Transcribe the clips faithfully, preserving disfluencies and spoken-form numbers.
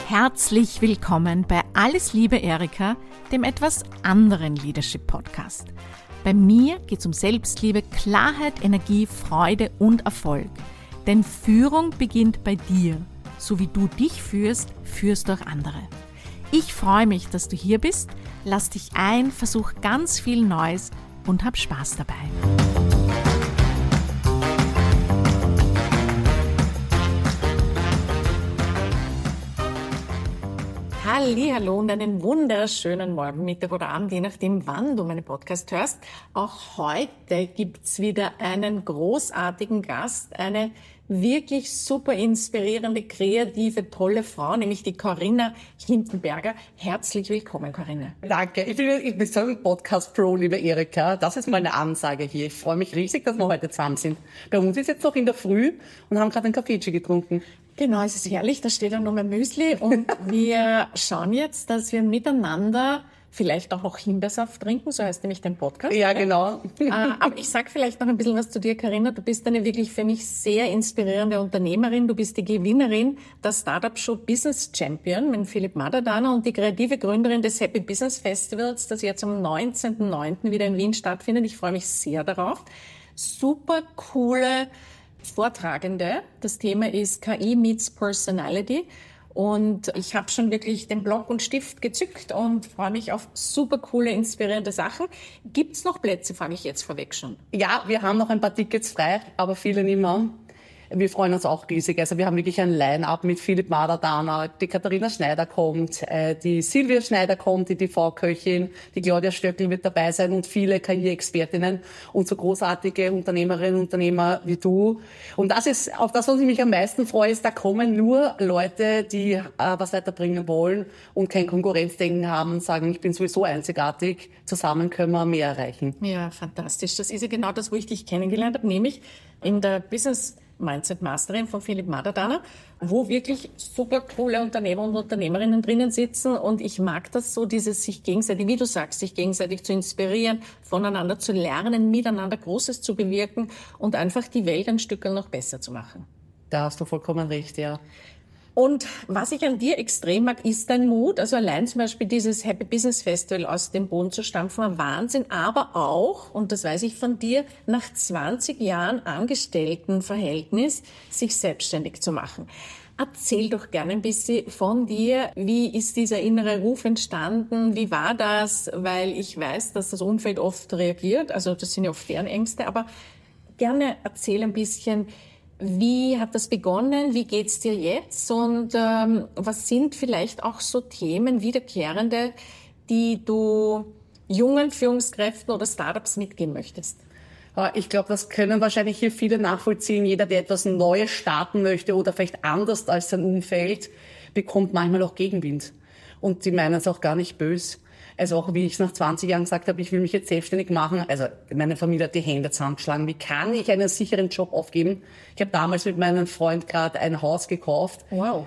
Herzlich willkommen bei Alles Liebe Erika, dem etwas anderen Leadership Podcast. Bei mir geht es um Selbstliebe, Klarheit, Energie, Freude und Erfolg. Denn Führung beginnt bei dir. So wie du dich führst, führst du auch andere. Ich freue mich, dass du hier bist. Lass dich ein, versuch ganz viel Neues und hab Spaß dabei. Hallihallo und einen wunderschönen Morgen, Mittag oder Abend, je nachdem, wann du meinen Podcast hörst. Auch heute gibt's wieder einen großartigen Gast, eine wirklich super inspirierende, kreative, tolle Frau, nämlich die Corinna Hindenberger. Herzlich willkommen, Corinna. Danke. Ich bin, ich bin so ein Podcast-Pro, liebe Erika. Das ist meine Ansage hier. Ich freue mich riesig, dass wir heute zusammen sind. Bei uns ist jetzt noch in der Früh und haben gerade einen Kaffeechen getrunken. Genau, es ist herrlich, da steht ja noch mein Müsli und wir schauen jetzt, dass wir miteinander vielleicht auch noch Himbeersaft trinken, so heißt nämlich dein Podcast. Ja, genau. Äh, aber ich sag vielleicht noch ein bisschen was zu dir, Corinna. Du bist eine wirklich für mich sehr inspirierende Unternehmerin. Du bist die Gewinnerin der Startup-Show Business Champion mit Philipp Madadana und die kreative Gründerin des Happy Business Festivals, das jetzt am neunzehnten neunten wieder in Wien stattfindet. Ich freue mich sehr darauf. Super coole Vortragende. Das Thema ist K I meets Personality. Und ich habe schon wirklich den Block und Stift gezückt und freue mich auf super coole, inspirierende Sachen. Gibt's noch Plätze, frage ich jetzt vorweg schon? Ja, wir haben noch ein paar Tickets frei, aber viele nicht mehr. Wir freuen uns auch riesig. Also wir haben wirklich ein Line-Up mit Philipp Madadana, die Katharina Schneider kommt, die Silvia Schneider kommt, die T V-Köchin, die Claudia Stöckl wird dabei sein und viele K I-Expertinnen und so großartige Unternehmerinnen und Unternehmer wie du. Und das ist, auf das, was ich mich am meisten freue, ist, da kommen nur Leute, die äh, was weiterbringen wollen und kein Konkurrenzdenken haben und sagen, ich bin sowieso einzigartig, zusammen können wir mehr erreichen. Ja, fantastisch. Das ist ja genau das, wo ich dich kennengelernt habe, nämlich in der Business Mindset Masterin von Philipp Madadana, wo wirklich super coole Unternehmer und Unternehmerinnen drinnen sitzen und ich mag das so, dieses sich gegenseitig, wie du sagst, sich gegenseitig zu inspirieren, voneinander zu lernen, miteinander Großes zu bewirken und einfach die Welt ein Stück noch besser zu machen. Da hast du vollkommen recht, ja. Und was ich an dir extrem mag, ist dein Mut. Also allein zum Beispiel dieses Happy Business Festival aus dem Boden zu stampfen, ein Wahnsinn. Aber auch, und das weiß ich von dir, nach zwanzig Jahren Angestelltenverhältnis sich selbstständig zu machen. Erzähl doch gerne ein bisschen von dir. Wie ist dieser innere Ruf entstanden? Wie war das? Weil ich weiß, dass das Umfeld oft reagiert. Also das sind ja oft deren Ängste. Aber gerne erzähl ein bisschen, wie hat das begonnen? Wie geht's dir jetzt? Und ähm, was sind vielleicht auch so Themen, wiederkehrende, die du jungen Führungskräften oder Startups mitgeben möchtest? Ich glaube, das können wahrscheinlich hier viele nachvollziehen. Jeder, der etwas Neues starten möchte oder vielleicht anders als sein Umfeld, bekommt manchmal auch Gegenwind. Und die meinen es auch gar nicht böse. Also auch wie ich es nach zwanzig Jahren gesagt habe, ich will mich jetzt selbstständig machen. Also meine Familie hat die Hände zusammengeschlagen. Wie kann ich einen sicheren Job aufgeben? Ich habe damals mit meinem Freund gerade ein Haus gekauft. Wow.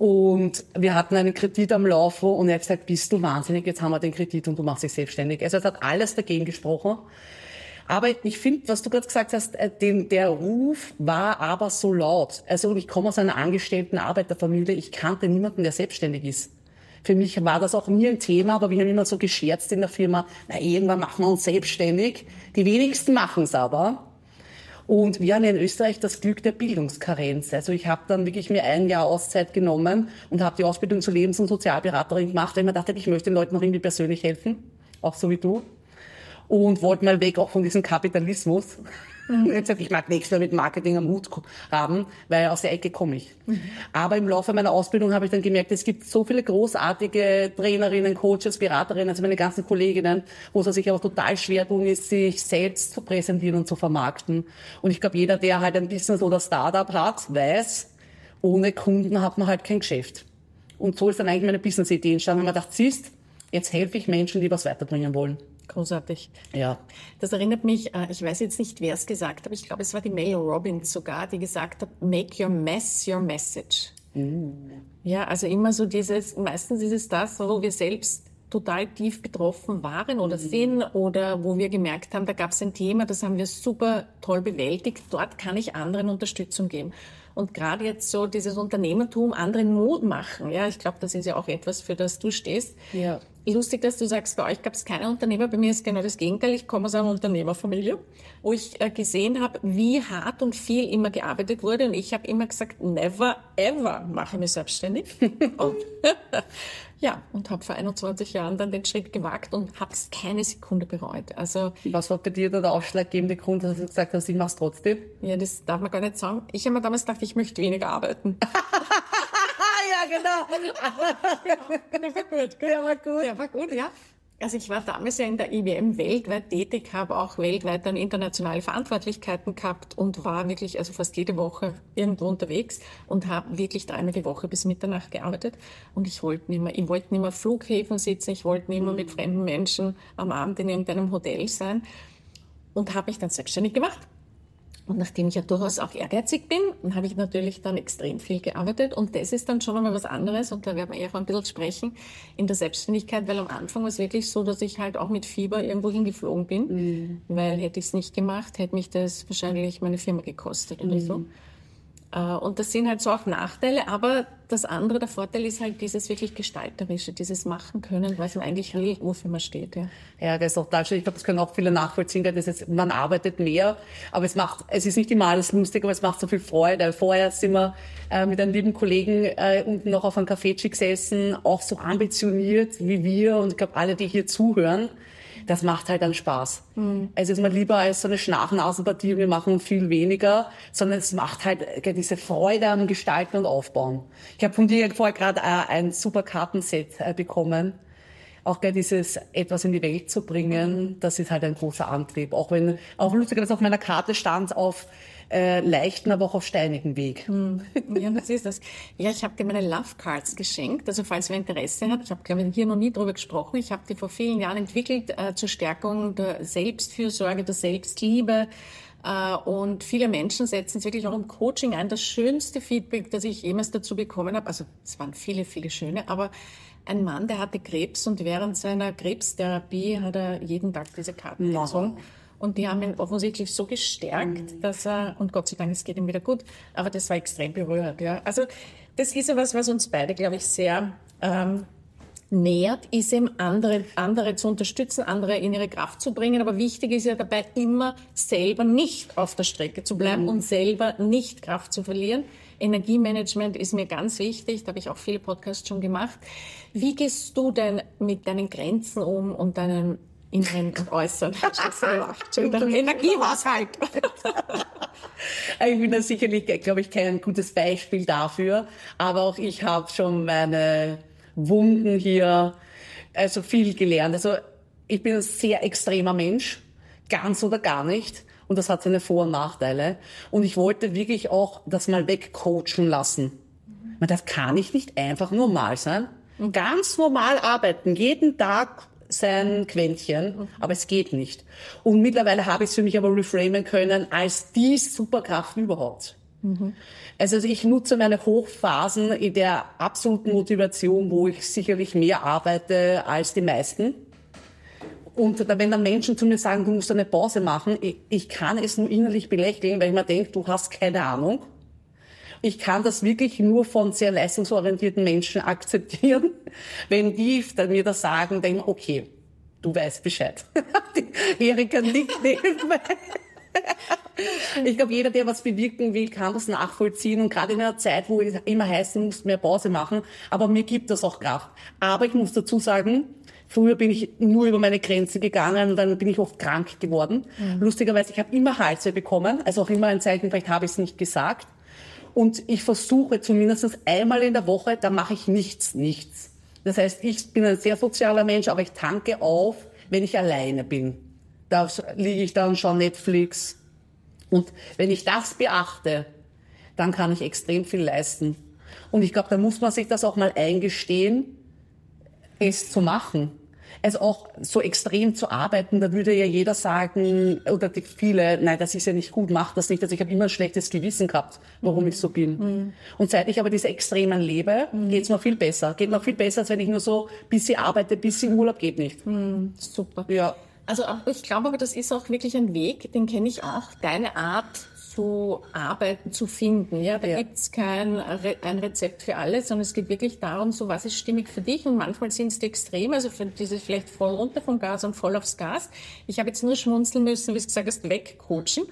Und wir hatten einen Kredit am Laufen und er hat gesagt, bist du wahnsinnig, jetzt haben wir den Kredit und du machst dich selbstständig. Also es hat alles dagegen gesprochen. Aber ich finde, was du gerade gesagt hast, den, der Ruf war aber so laut. Also ich komme aus einer angestellten Arbeiterfamilie, ich kannte niemanden, der selbstständig ist. Für mich war das auch nie ein Thema, aber wir haben immer so gescherzt in der Firma, na, irgendwann machen wir uns selbstständig. Die wenigsten machen es aber. Und wir haben in Österreich das Glück der Bildungskarenz. Also ich habe dann wirklich mir ein Jahr Auszeit genommen und habe die Ausbildung zur Lebens- und Sozialberaterin gemacht, weil ich mir dachte, ich möchte den Leuten noch irgendwie persönlich helfen, auch so wie du. Und wollte mal weg auch von diesem Kapitalismus. Mhm. Jetzt sag ich, ich mag nichts mehr mit Marketing am Hut haben, weil aus der Ecke komme ich. Mhm. Aber im Laufe meiner Ausbildung habe ich dann gemerkt, es gibt so viele großartige Trainerinnen, Coaches, Beraterinnen, also meine ganzen Kolleginnen, wo es sich aber total schwer tun ist, sich selbst zu präsentieren und zu vermarkten. Und ich glaube, jeder, der halt ein Business oder Startup hat, weiß, ohne Kunden hat man halt kein Geschäft. Und so ist dann eigentlich meine Business-Idee entstanden, weil man dachte, siehst, jetzt helfe ich Menschen, die was weiterbringen wollen. Großartig. Ja. Das erinnert mich, ich weiß jetzt nicht, wer es gesagt hat, ich glaube, es war die Mel Robbins sogar, die gesagt hat, make your mess your message. Mm. Ja, also immer so dieses, meistens ist es das, wo wir selbst total tief betroffen waren oder mm. sind oder wo wir gemerkt haben, da gab es ein Thema, das haben wir super toll bewältigt, dort kann ich anderen Unterstützung geben. Und gerade jetzt so dieses Unternehmertum, anderen Mut machen, ja, ich glaube, das ist ja auch etwas, für das du stehst. Ja. Lustig, dass du sagst, bei euch gab es keine Unternehmer, bei mir ist genau das Gegenteil. Ich komme aus einer Unternehmerfamilie, wo ich äh, gesehen habe, wie hart und viel immer gearbeitet wurde. Und ich habe immer gesagt, never ever mache ich mich selbstständig. und, ja, und habe vor einundzwanzig Jahren dann den Schritt gewagt und habe es keine Sekunde bereut. Also, was war bei dir da der ausschlaggebende Grund, dass du gesagt hast, ich mache es trotzdem? Ja, das darf man gar nicht sagen. Ich habe mir damals gedacht, ich möchte weniger arbeiten. Ja, genau. Der war gut, gell? Der war gut. Der war gut, ja. Also ich war damals ja in der I W M weltweit tätig, habe auch weltweit dann internationale Verantwortlichkeiten gehabt und war wirklich also fast jede Woche irgendwo unterwegs und habe wirklich dreimal die Woche bis Mitternacht gearbeitet. Und ich wollte nicht mehr, ich wollte nicht mehr auf Flughäfen sitzen, ich wollte nicht mehr mit fremden Menschen am Abend in irgendeinem Hotel sein und habe mich dann selbstständig gemacht. Und nachdem ich ja durchaus auch ehrgeizig bin, habe ich natürlich dann extrem viel gearbeitet. Und das ist dann schon einmal was anderes. Und da werden wir eher auch ein bisschen sprechen in der Selbstständigkeit, weil am Anfang war es wirklich so, dass ich halt auch mit Fieber irgendwo hingeflogen bin. Mhm. Weil hätte ich es nicht gemacht, hätte mich das wahrscheinlich meine Firma gekostet oder mhm. so. Und das sind halt so auch Nachteile, aber das andere, der Vorteil ist halt dieses wirklich Gestalterische, dieses Machen können, was man eigentlich will, wofür man steht. Ja, ja, das ist auch da. Ich glaube, das können auch viele nachvollziehen. Das ist, man arbeitet mehr, aber es macht, es ist nicht immer alles lustig, aber es macht so viel Freude. Vorher sind wir äh, mit einem lieben Kollegen äh, unten noch auf einem Café gesessen, auch so ambitioniert wie wir und ich glaube, alle, die hier zuhören, das macht halt dann Spaß. Mhm. Also ist mir lieber als so eine Schnarchnasenpartie, wir machen viel weniger, sondern es macht halt diese Freude am Gestalten und Aufbauen. Ich habe von dir vorher gerade äh, ein super Kartenset äh, bekommen. Auch gleich dieses etwas in die Welt zu bringen, das ist halt ein großer Antrieb. Auch wenn, auch lustigerweise auf meiner Karte stand auf äh, leichten, aber auch auf steinigen Weg. Hm. Ja, das ist das. Ja, ich habe dir meine Love Cards geschenkt. Also falls wer Interesse hat, ich habe glaube ich hier noch nie drüber gesprochen. Ich habe die vor vielen Jahren entwickelt äh, zur Stärkung der Selbstfürsorge, der Selbstliebe. Uh, und viele Menschen setzen es wirklich auch im Coaching ein. Das schönste Feedback, das ich jemals dazu bekommen habe, also es waren viele, viele schöne, aber ein Mann, der hatte Krebs und während seiner Krebstherapie hat er jeden Tag diese Karten gezogen. Und die haben ihn offensichtlich so gestärkt, dass er, und Gott sei Dank, es geht ihm wieder gut, aber das war extrem berührend. Ja. Also das ist ja was, was uns beide, glaube ich, sehr ähm, nährt, ist eben andere, andere zu unterstützen, andere in ihre Kraft zu bringen. Aber wichtig ist ja dabei immer selber nicht auf der Strecke zu bleiben mhm. und selber nicht Kraft zu verlieren. Energiemanagement ist mir ganz wichtig, da habe ich auch viele Podcasts schon gemacht. Wie gehst du denn mit deinen Grenzen um und deinem inneren und äußeren Energiehaushalt? Ich bin da sicherlich, glaube ich, kein gutes Beispiel dafür, aber auch ich habe schon meine Wunden hier, also viel gelernt. Also ich bin ein sehr extremer Mensch, ganz oder gar nicht. Und das hat seine Vor- und Nachteile. Und ich wollte wirklich auch das mal wegcoachen lassen. Mhm. Das kann ich nicht einfach normal sein. Mhm. Ganz normal arbeiten, jeden Tag sein Quäntchen, mhm. aber es geht nicht. Und mittlerweile habe ich es für mich aber reframen können als die Superkraft überhaupt. Mhm. Also ich nutze meine Hochphasen in der absoluten Motivation, wo ich sicherlich mehr arbeite als die meisten. Und wenn dann Menschen zu mir sagen, du musst eine Pause machen, ich, ich kann es nur innerlich belächeln, weil ich mir denke, du hast keine Ahnung. Ich kann das wirklich nur von sehr leistungsorientierten Menschen akzeptieren. Wenn die mir das sagen, denke ich, okay, du weißt Bescheid. Die Erika nickt neben mir. Ich glaube, jeder, der was bewirken will, kann das nachvollziehen. Und gerade in einer Zeit, wo es immer heißt, du musst mehr Pause machen. Aber mir gibt das auch Kraft. Aber ich muss dazu sagen, früher bin ich nur über meine Grenze gegangen und dann bin ich oft krank geworden. Mhm. Lustigerweise, ich habe immer Halsweh bekommen. Also auch immer ein Zeichen, vielleicht habe ich es nicht gesagt. Und ich versuche zumindest einmal in der Woche, da mache ich nichts, nichts. Das heißt, ich bin ein sehr sozialer Mensch, aber ich tanke auf, wenn ich alleine bin. Da liege ich dann schon Netflix. Und wenn ich das beachte, dann kann ich extrem viel leisten. Und ich glaube, da muss man sich das auch mal eingestehen, es zu machen. Also auch so extrem zu arbeiten, da würde ja jeder sagen, oder die viele, nein, das ist ja nicht gut, mach das nicht. Also ich habe immer ein schlechtes Gewissen gehabt, warum mhm. ich so bin. Mhm. Und seit ich aber diese Extremen lebe, mhm. geht's mir viel besser. Geht mir viel besser, als wenn ich nur so bisschen arbeite, bisschen Urlaub geht nicht. Mhm. Super. Ja. Also ich glaube aber, das ist auch wirklich ein Weg, den kenne ich auch, deine Art zu arbeiten, zu finden. Ja, da Ja. gibt's kein Re- ein Rezept für alles, sondern es geht wirklich darum, so was ist stimmig für dich. Und manchmal sind es die Extreme, also für dieses vielleicht voll runter vom Gas und voll aufs Gas. Ich habe jetzt nur schmunzeln müssen, wie du gesagt hast, wegcoachen.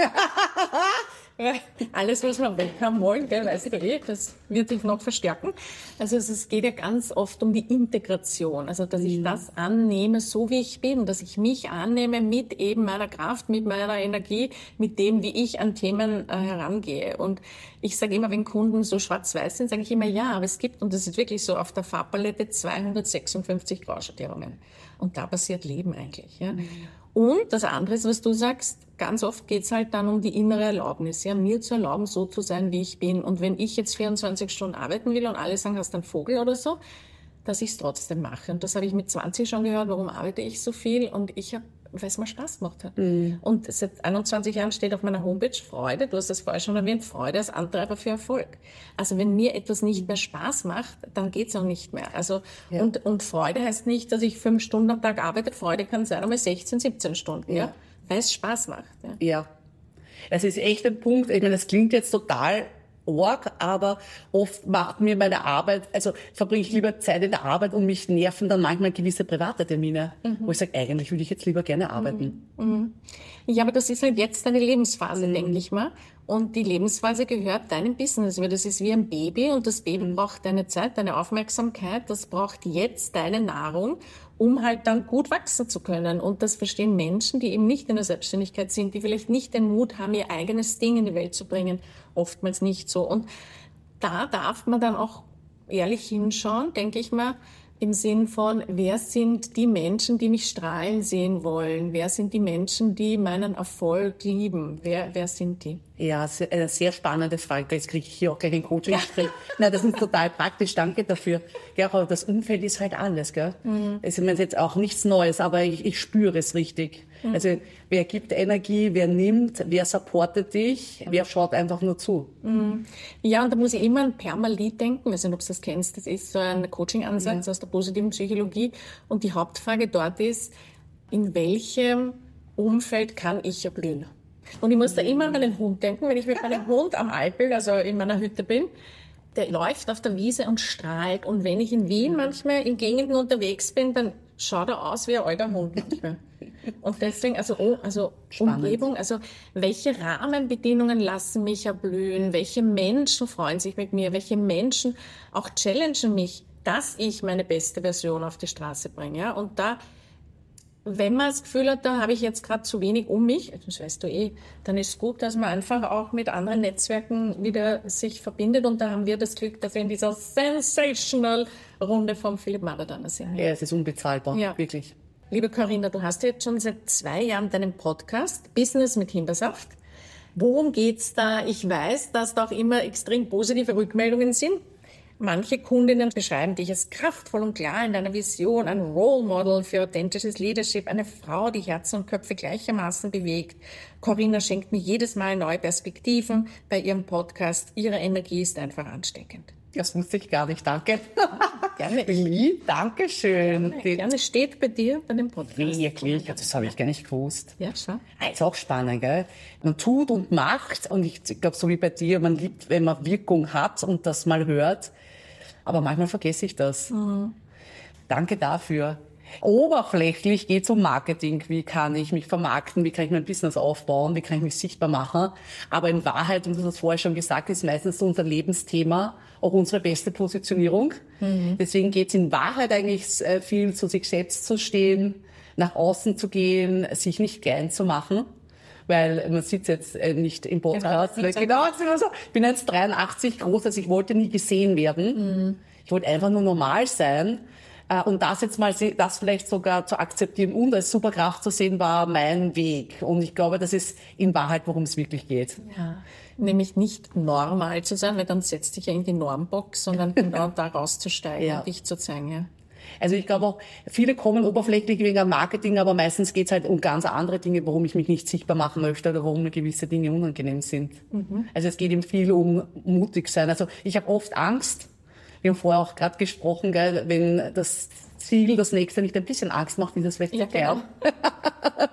Alles, was wir weg haben wollen, gell, weiß ich eh, das wird sich noch verstärken. Also es, es geht ja ganz oft um die Integration, also dass ich das annehme, so wie ich bin, dass ich mich annehme mit eben meiner Kraft, mit meiner Energie, mit dem, wie ich an Themen äh, herangehe. Und ich sage immer, wenn Kunden so schwarz-weiß sind, sage ich immer, ja, aber es gibt, und das ist wirklich so, auf der Farbpalette zweihundertsechsundfünfzig Grauschattierungen. Und da passiert Leben eigentlich. Ja. Und das andere ist, was du sagst, ganz oft geht's halt dann um die innere Erlaubnis, ja, mir zu erlauben, so zu sein, wie ich bin. Und wenn ich jetzt vierundzwanzig Stunden arbeiten will und alle sagen, hast du einen Vogel oder so, dass ich es trotzdem mache. Und das habe ich mit zwanzig schon gehört, warum arbeite ich so viel? Und ich habe, weil es mir Spaß gemacht hat. Mhm. Und seit einundzwanzig Jahren steht auf meiner Homepage Freude, du hast das vorher schon erwähnt, Freude als Antreiber für Erfolg. Also wenn mir etwas nicht mehr Spaß macht, dann geht's auch nicht mehr. Also Ja. und, und Freude heißt nicht, dass ich fünf Stunden am Tag arbeite. Freude kann sein einmal sechzehn, siebzehn Stunden, ja, Ja. weil es Spaß macht. Ja. Ja. Das ist echt ein Punkt. Ich meine, das klingt jetzt total arg, aber oft macht mir meine Arbeit, also verbringe ich lieber Zeit in der Arbeit und mich nerven dann manchmal gewisse private Termine, mhm. wo ich sage, eigentlich würde ich jetzt lieber gerne arbeiten. Mhm. Ja, aber das ist halt jetzt deine Lebensphase, mhm. denke ich mal. Und die Lebensphase gehört deinem Business, weil das ist wie ein Baby und das Baby braucht deine Zeit, deine Aufmerksamkeit, das braucht jetzt deine Nahrung, um halt dann gut wachsen zu können. Und das verstehen Menschen, die eben nicht in der Selbstständigkeit sind, die vielleicht nicht den Mut haben, ihr eigenes Ding in die Welt zu bringen, oftmals nicht so. Und da darf man dann auch ehrlich hinschauen, denke ich mal, im Sinn von, wer sind die Menschen, die mich strahlen sehen wollen? Wer sind die Menschen, die meinen Erfolg lieben? Wer, wer sind die? Ja, sehr, eine sehr spannende Frage. Jetzt kriege ich hier auch gleich ein Coaching-Gespräch. Ja. Nein, das ist total praktisch. Danke dafür. Ja, aber das Umfeld ist halt alles, gell? Mhm. Es ist jetzt auch nichts Neues, aber ich, ich spüre es richtig. Mhm. Also, wer gibt Energie, wer nimmt, wer supportet dich, wer schaut einfach nur zu. Mhm. Ja, und da muss ich immer an Permalit denken. Ich weiß nicht, ob du das kennst. Das ist so ein Coaching-Ansatz ja. aus der positiven Psychologie. Und die Hauptfrage dort ist, in welchem Umfeld kann ich erblühen? Und ich muss da immer an meinen Hund denken, wenn ich mit meinem Hund am Alpel, also in meiner Hütte bin, der läuft auf der Wiese und strahlt. Und wenn ich in Wien manchmal in Gegenden unterwegs bin, dann schaut er aus wie ein alter Hund manchmal. Und deswegen, also, oh, also Umgebung, also welche Rahmenbedingungen lassen mich erblühen, welche Menschen freuen sich mit mir, welche Menschen auch challengen mich, dass ich meine beste Version auf die Straße bringe. Ja? Und da, wenn man das Gefühl hat, da habe ich jetzt gerade zu wenig um mich, das weißt du eh, dann ist es gut, dass man einfach auch mit anderen Netzwerken wieder sich verbindet. Und da haben wir das Glück, dass wir in dieser sensational Runde vom Philipp Madaner sind. Ja, es ist unbezahlbar, ja. wirklich. Liebe Corinna, du hast jetzt schon seit zwei Jahren deinen Podcast Business mit Himbeersaft. Worum geht's da? Ich weiß, dass da auch immer extrem positive Rückmeldungen sind. Manche Kundinnen beschreiben dich als kraftvoll und klar in deiner Vision, ein Role Model für authentisches Leadership, eine Frau, die Herzen und Köpfe gleichermaßen bewegt. Corinna schenkt mir jedes Mal neue Perspektiven bei ihrem Podcast. Ihre Energie ist einfach ansteckend. Das wusste ich gar nicht, danke. Gerne. Lieb, danke schön. Gerne, gerne steht bei dir bei dem Podcast. Wirklich, das habe ich gar nicht gewusst. Ja, schon. Ist auch spannend, gell? Man tut und macht und ich glaube, so wie bei dir, man liebt, wenn man Wirkung hat und das mal hört. Aber manchmal vergesse ich das. Mhm. Danke dafür. Oberflächlich geht es um Marketing. Wie kann ich mich vermarkten? Wie kann ich mein Business aufbauen? Wie kann ich mich sichtbar machen? Aber in Wahrheit, und du hast vorher schon gesagt, ist meistens unser Lebensthema auch unsere beste Positionierung. Mhm. Deswegen geht es in Wahrheit eigentlich viel, zu sich selbst zu stehen, nach außen zu gehen, sich nicht klein zu machen. Weil man sitzt jetzt nicht im Podcast. Genau, genau, so. Ich bin jetzt dreiundachtzig groß, also ich wollte nie gesehen werden. Mhm. Ich wollte einfach nur normal sein. Und das jetzt mal, das vielleicht sogar zu akzeptieren und als Superkraft zu sehen, war mein Weg. Und ich glaube, das ist in Wahrheit, worum es wirklich geht. Ja. Nämlich nicht normal zu sein, weil dann setzt dich ja in die Normbox, sondern genau da rauszusteigen ja. und dich zu zeigen, ja. Also ich glaube auch, viele kommen oberflächlich wegen Marketing, aber meistens geht es halt um ganz andere Dinge, warum ich mich nicht sichtbar machen möchte oder warum mir gewisse Dinge unangenehm sind. Mhm. Also es geht eben viel um mutig sein. Also ich habe oft Angst, wir haben vorher auch gerade gesprochen, gell, wenn das Ziel, das nächste nicht ein bisschen Angst macht, wie das Wetter. Ja, genau.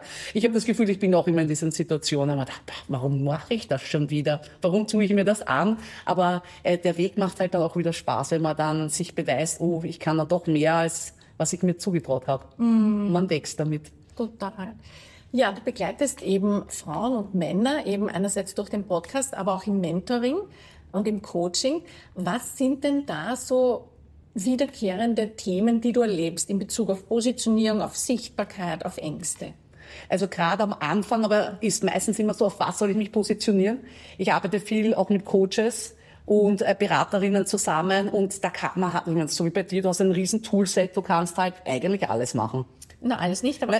Ich habe das Gefühl, ich bin auch immer in diesen Situationen, aber warum mache ich das schon wieder? Warum tue ich mir das an? Aber äh, der Weg macht halt dann auch wieder Spaß, wenn man dann sich beweist, oh, ich kann da doch mehr, als was ich mir zugetraut habe. Mm. Man wächst damit. Total. Ja, du begleitest eben Frauen und Männer, eben einerseits durch den Podcast, aber auch im Mentoring und im Coaching. Was sind denn da so wiederkehrende Themen, die du erlebst in Bezug auf Positionierung, auf Sichtbarkeit, auf Ängste? Also gerade am Anfang, aber ist meistens immer so, auf was soll ich mich positionieren? Ich arbeite viel auch mit Coaches und äh, Beraterinnen zusammen und da kann man halt, so wie bei dir, du hast ein riesen Toolset, du kannst halt eigentlich alles machen. Na, alles nicht, aber...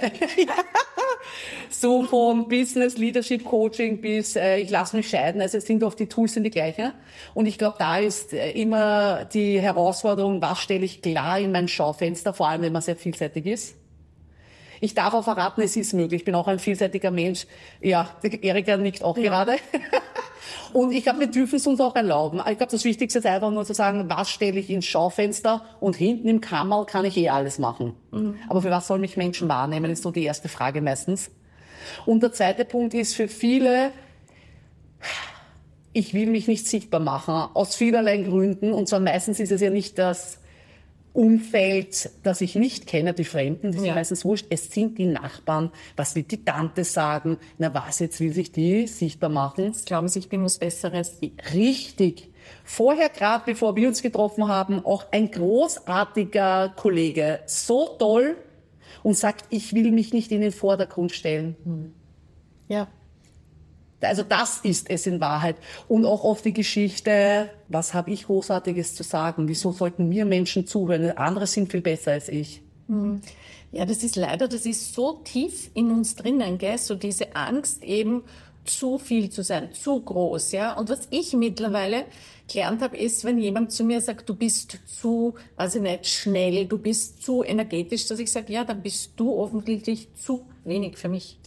So von Business, Leadership, Coaching bis äh, ich lasse mich scheiden. Also es sind oft die Tools sind die gleichen. Und ich glaube, da ist äh, immer die Herausforderung, was stelle ich klar in mein Schaufenster, vor allem wenn man sehr vielseitig ist. Ich darf auch verraten, es ist möglich. Ich bin auch ein vielseitiger Mensch. Ja, Erika nickt auch ja. gerade. Und ich glaube, wir dürfen es uns auch erlauben. Ich glaube, das Wichtigste ist einfach nur zu sagen, was stelle ich ins Schaufenster und hinten im Kammerl kann ich eh alles machen. Mhm. Aber für was soll mich Menschen wahrnehmen, ist so die erste Frage meistens. Und der zweite Punkt ist für viele, ich will mich nicht sichtbar machen, aus vielerlei Gründen. Und zwar meistens ist es ja nicht das Umfeld, das ich nicht kenne, die Fremden, die sind ja. meistens wurscht. Es sind die Nachbarn. Was wird die Tante sagen? Na was, jetzt will sich die sichtbar machen? Jetzt glauben sie, ich bin was Besseres. Richtig. Vorher, gerade bevor wir uns getroffen haben, auch ein großartiger Kollege, so toll und sagt, ich will mich nicht in den Vordergrund stellen. Hm. Ja. Also das ist es in Wahrheit. Und auch oft die Geschichte, was habe ich Großartiges zu sagen? Wieso sollten mir Menschen zuhören? Andere sind viel besser als ich. Ja, das ist leider, das ist so tief in uns drinnen, gell? So diese Angst eben, zu viel zu sein, zu groß, ja. Und was ich mittlerweile gelernt habe, ist, wenn jemand zu mir sagt, du bist zu, weiß ich nicht, schnell, du bist zu energetisch, dass ich sage, ja, dann bist du offensichtlich zu wenig für mich.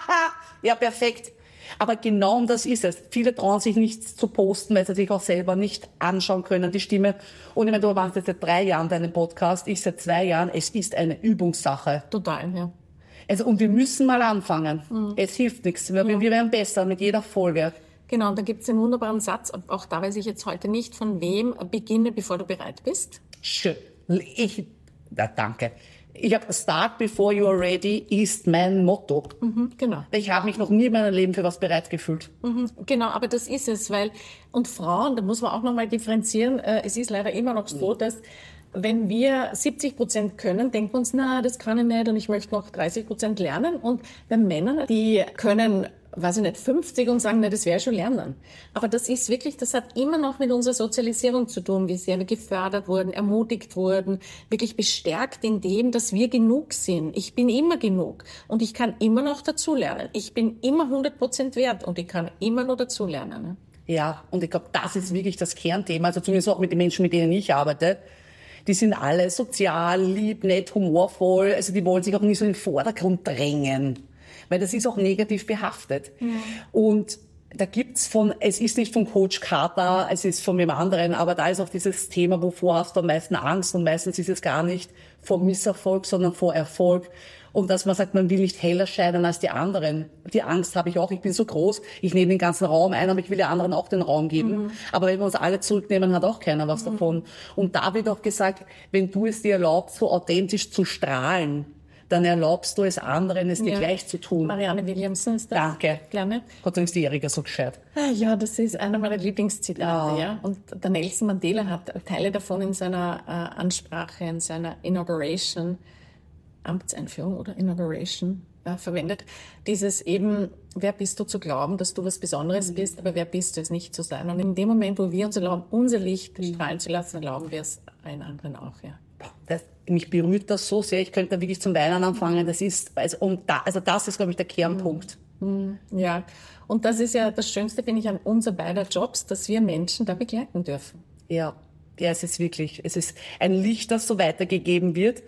Ja, perfekt. Aber genau um das ist es. Viele trauen sich nichts zu posten, weil sie sich auch selber nicht anschauen können, die Stimme. Und ich meine, du machst jetzt seit drei Jahren deinen Podcast, ich seit zwei Jahren. Es ist eine Übungssache. Total, ja. Also, und wir müssen mal anfangen. Mhm. Es hilft nichts. Wir, ja. wir werden besser mit jeder Folge. Genau, und da gibt es einen wunderbaren Satz. Auch da weiß ich jetzt heute nicht, von wem. Beginne, bevor du bereit bist. Schön. Ich, ja, danke. Ich habe Start before you are ready ist mein Motto. Mhm, genau. Ich habe mich noch nie in meinem Leben für was bereit gefühlt. Mhm, genau, aber das ist es, weil, und Frauen, da muss man auch nochmal differenzieren, äh, es ist leider immer noch so, dass wenn wir siebzig Prozent können, denken wir uns, na, das kann ich nicht und ich möchte noch dreißig Prozent lernen. Und bei Männern, die können, weiß ich nicht, fünfzig und sagen, na, das werde ich schon lernen. Aber das ist wirklich, das hat immer noch mit unserer Sozialisierung zu tun, wie sehr wir gefördert wurden, ermutigt wurden, wirklich bestärkt in dem, dass wir genug sind. Ich bin immer genug und ich kann immer noch dazulernen. Ich bin immer hundert Prozent wert und ich kann immer noch dazulernen. Ne? Ja, und ich glaube, das ist wirklich das Kernthema, also zumindest auch mit den Menschen, mit denen ich arbeite. Die sind alle sozial, lieb, nett, humorvoll, also die wollen sich auch nicht so in den Vordergrund drängen. Weil das ist auch negativ behaftet. Ja. Und da gibt's von, es ist nicht von Coach Carter, es ist von wem anderen, aber da ist auch dieses Thema, wovor hast du am meisten Angst und meistens ist es gar nicht vor Misserfolg, sondern vor Erfolg. Und dass man sagt, man will nicht heller scheinen als die anderen. Die Angst habe ich auch, ich bin so groß, ich nehme den ganzen Raum ein, aber ich will den anderen auch den Raum geben. Mhm. Aber wenn wir uns alle zurücknehmen, hat auch keiner was mhm. davon. Und da wird auch gesagt, wenn du es dir erlaubst, so authentisch zu strahlen, dann erlaubst du es anderen, es dir ja. gleich zu tun. Marianne Williamson ist das. Danke. Gerne. Gott sei Dank ist die Erika so gescheit. Ja, das ist einer meiner Lieblingszitate. Ja. Ja. Und der Nelson Mandela hat Teile davon in seiner äh, Ansprache, in seiner Inauguration, Amtseinführung oder Inauguration, äh, verwendet. Dieses eben, wer bist du zu glauben, dass du was Besonderes mhm. bist, aber wer bist du es nicht zu sein. Und in dem Moment, wo wir uns erlauben, unser Licht mhm. strahlen zu lassen, erlauben wir es allen anderen auch. Ja. Das, mich berührt das so sehr, ich könnte da wirklich zum Weinen anfangen. Das ist, also, und da, also das ist, glaube ich, der Kernpunkt. Mhm. Ja, und das ist ja das Schönste, finde ich, an unser beider Jobs, dass wir Menschen da begleiten dürfen. Ja. Ja, es ist wirklich, es ist ein Licht, das so weitergegeben wird.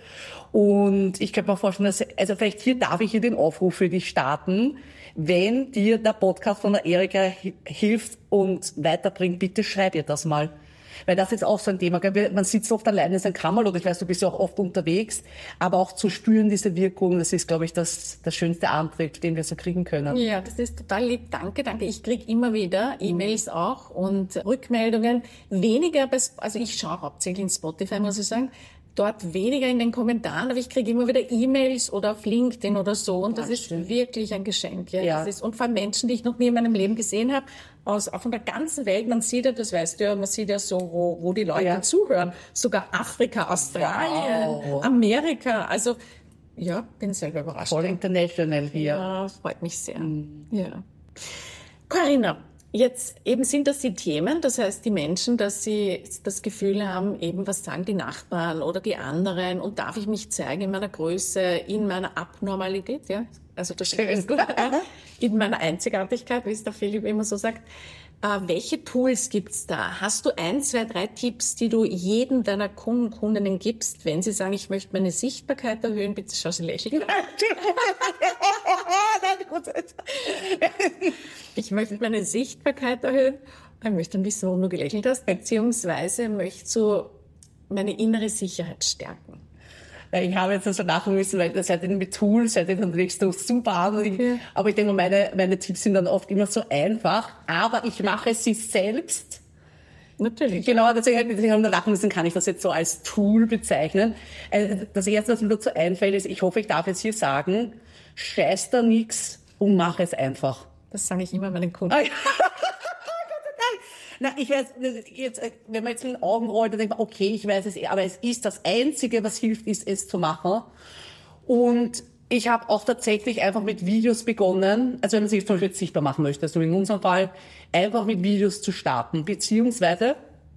Und ich könnte mir vorstellen, dass, also vielleicht hier darf ich hier den Aufruf für dich starten. Wenn dir der Podcast von der Erika hilft und weiterbringt, bitte schreib ihr das mal. Weil das ist auch so ein Thema. Gell? Man sitzt oft alleine in seinem Kammerl oder ich weiß, du bist ja auch oft unterwegs, aber auch zu spüren diese Wirkung, das ist, glaube ich, das, das schönste Antrieb, den wir so kriegen können. Ja, das ist total lieb. Danke, danke. Ich kriege immer wieder E-Mails auch und Rückmeldungen. Weniger, bei, also ich schaue hauptsächlich in Spotify, muss ich sagen. Dort weniger in den Kommentaren, aber ich kriege immer wieder E-Mails oder auf LinkedIn oder so und das, das ist stimmt. wirklich ein Geschenk. Ja. Ja. Das ist, und vor allem Menschen, die ich noch nie in meinem Leben gesehen habe, aus, auch von der ganzen Welt. Man sieht ja, das weißt du ja, man sieht ja so, wo, wo die Leute ja. zuhören. Sogar Afrika, Australien, wow. Amerika. Also ja, bin selber überrascht. Voll international hier. Ja, freut mich sehr. Mhm. Ja. Corinna, jetzt eben sind das die Themen, das heißt die Menschen, dass sie das Gefühl haben, eben was sagen die Nachbarn oder die anderen und darf ich mich zeigen in meiner Größe, in meiner Abnormalität, ja, also das ist gut, in meiner Einzigartigkeit, wie es der Philipp immer so sagt. Äh, welche Tools gibt's da? Hast du ein, zwei, drei Tipps, die du jedem deiner Kunden, Kundinnen gibst, wenn sie sagen, ich möchte meine Sichtbarkeit erhöhen? Bitte schau sie lächeln. Ich möchte meine Sichtbarkeit erhöhen. Ich möchte dann wissen, warum du gelächelt hast, beziehungsweise möchte so meine innere Sicherheit stärken. Ich habe jetzt so lachen müssen, weil das seid ihr mit Tools, seid ihr natürlich so super an. Okay. Aber ich denke, meine, meine Tipps sind dann oft immer so einfach. Aber ich mache sie selbst. Natürlich. Genau, deswegen, deswegen haben wir lachen müssen, kann ich das jetzt so als Tool bezeichnen. Das erste, was mir dazu einfällt, ist, ich hoffe, ich darf jetzt hier sagen, scheiß da nix und mach es einfach. Das sage ich immer meinen Kunden. Na, ich weiß, jetzt, wenn man jetzt mit den Augen rollt, dann denkt man, okay, ich weiß es eh, aber es ist das Einzige, was hilft, ist es zu machen. Und ich habe auch tatsächlich einfach mit Videos begonnen, also wenn man sich zum Beispiel jetzt sichtbar machen möchte, so in unserem Fall, einfach mit Videos zu starten, beziehungsweise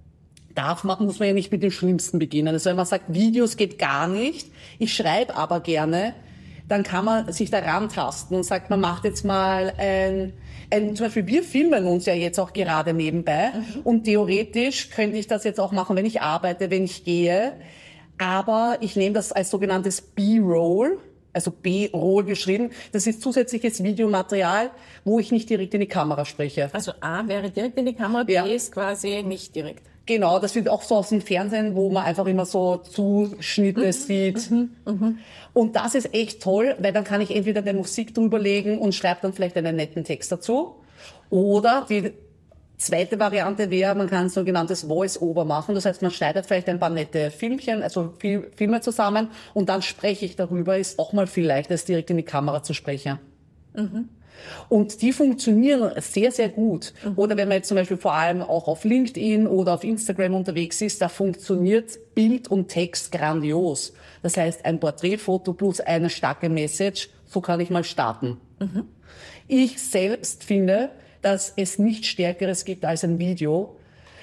darf man, muss man ja nicht mit dem Schlimmsten beginnen. Also wenn man sagt, Videos geht gar nicht, ich schreibe aber gerne, dann kann man sich da rantasten und sagt, man macht jetzt mal ein, ein, zum Beispiel wir filmen uns ja jetzt auch gerade nebenbei mhm. und theoretisch könnte ich das jetzt auch machen, wenn ich arbeite, wenn ich gehe, aber ich nehme das als sogenanntes B-Roll, also B-Roll geschrieben, das ist zusätzliches Videomaterial, wo ich nicht direkt in die Kamera spreche. Also A wäre direkt in die Kamera, B ja. ist quasi nicht direkt. Genau, das wird auch so aus dem Fernsehen, wo man einfach immer so Zuschnitte mhm. sieht. Mhm. Mhm. Und das ist echt toll, weil dann kann ich entweder eine Musik drüberlegen und schreibe dann vielleicht einen netten Text dazu. Oder die zweite Variante wäre, man kann ein sogenanntes Voice-Over machen. Das heißt, man schneidet vielleicht ein paar nette Filmchen, also Filme zusammen und dann spreche ich darüber. Ist auch mal viel leichter, als direkt in die Kamera zu sprechen. Mhm. Und die funktionieren sehr, sehr gut. Mhm. Oder wenn man jetzt zum Beispiel vor allem auch auf LinkedIn oder auf Instagram unterwegs ist, da funktioniert Bild und Text grandios. Das heißt, ein Porträtfoto plus eine starke Message, so kann ich mal starten. Mhm. Ich selbst finde, dass es nichts Stärkeres gibt als ein Video,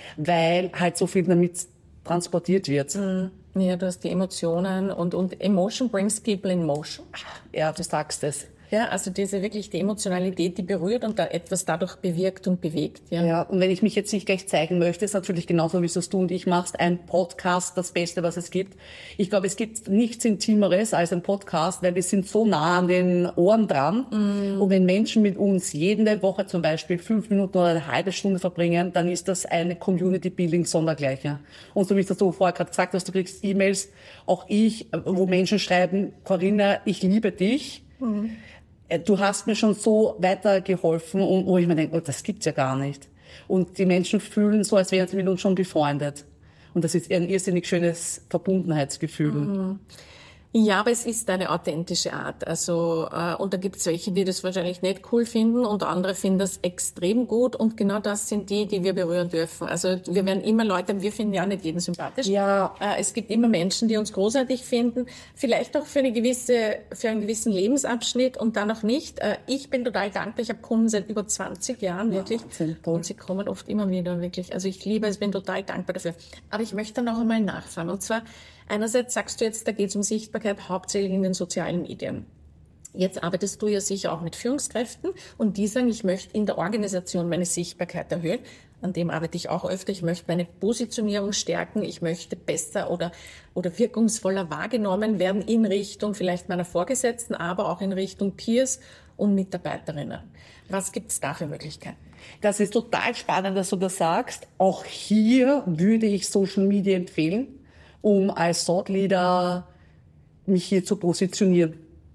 weil halt so viel damit transportiert wird. Mhm. Ja, du hast die Emotionen und, und Emotion brings people in motion. Ja, du sagst es. Ja, also diese wirklich die Emotionalität, die berührt und da etwas dadurch bewirkt und bewegt. Ja, ja, und wenn ich mich jetzt nicht gleich zeigen möchte, ist natürlich genauso, wie es du und ich machst, ein Podcast das Beste, was es gibt. Ich glaube, es gibt nichts Intimeres als ein Podcast, weil wir sind so nah an den Ohren dran. Mm. Und wenn Menschen mit uns jede Woche zum Beispiel fünf Minuten oder eine halbe Stunde verbringen, dann ist das eine Community-Building sondergleichen. Und so wie du vorher gerade gesagt hast, du kriegst E-Mails, auch ich, wo Menschen schreiben, Corinna, ich liebe dich. Mm. Du hast mir schon so weitergeholfen und wo ich mir denke, oh, das gibt's ja gar nicht. Und die Menschen fühlen so, als wären sie mit uns schon befreundet. Und das ist ein irrsinnig schönes Verbundenheitsgefühl. Mhm. Ja, aber es ist eine authentische Art. Also äh, und da gibt es welche, die das wahrscheinlich nicht cool finden und andere finden das extrem gut. Und genau das sind die, die wir berühren dürfen. Also wir werden immer Leute, wir finden ja nicht jeden sympathisch. Ja. Äh, es gibt immer Menschen, die uns großartig finden, vielleicht auch für eine gewisse, für einen gewissen Lebensabschnitt und dann auch nicht. Äh, ich bin total dankbar. Ich habe Kunden seit über zwanzig Jahren wirklich ja, und sie kommen oft immer wieder wirklich. Also ich liebe es, bin total dankbar dafür. Aber ich möchte noch einmal nachfragen und zwar einerseits sagst du jetzt, da geht es um Sichtbarkeit hauptsächlich in den sozialen Medien. Jetzt arbeitest du ja sicher auch mit Führungskräften und die sagen, ich möchte in der Organisation meine Sichtbarkeit erhöhen. An dem arbeite ich auch öfter. Ich möchte meine Positionierung stärken. Ich möchte besser oder, oder wirkungsvoller wahrgenommen werden in Richtung vielleicht meiner Vorgesetzten, aber auch in Richtung Peers und Mitarbeiterinnen. Was gibt es da für Möglichkeiten? Das ist total spannend, dass du das sagst. Auch hier würde ich Social Media empfehlen, um als Thought Leader mich hier zu positionieren.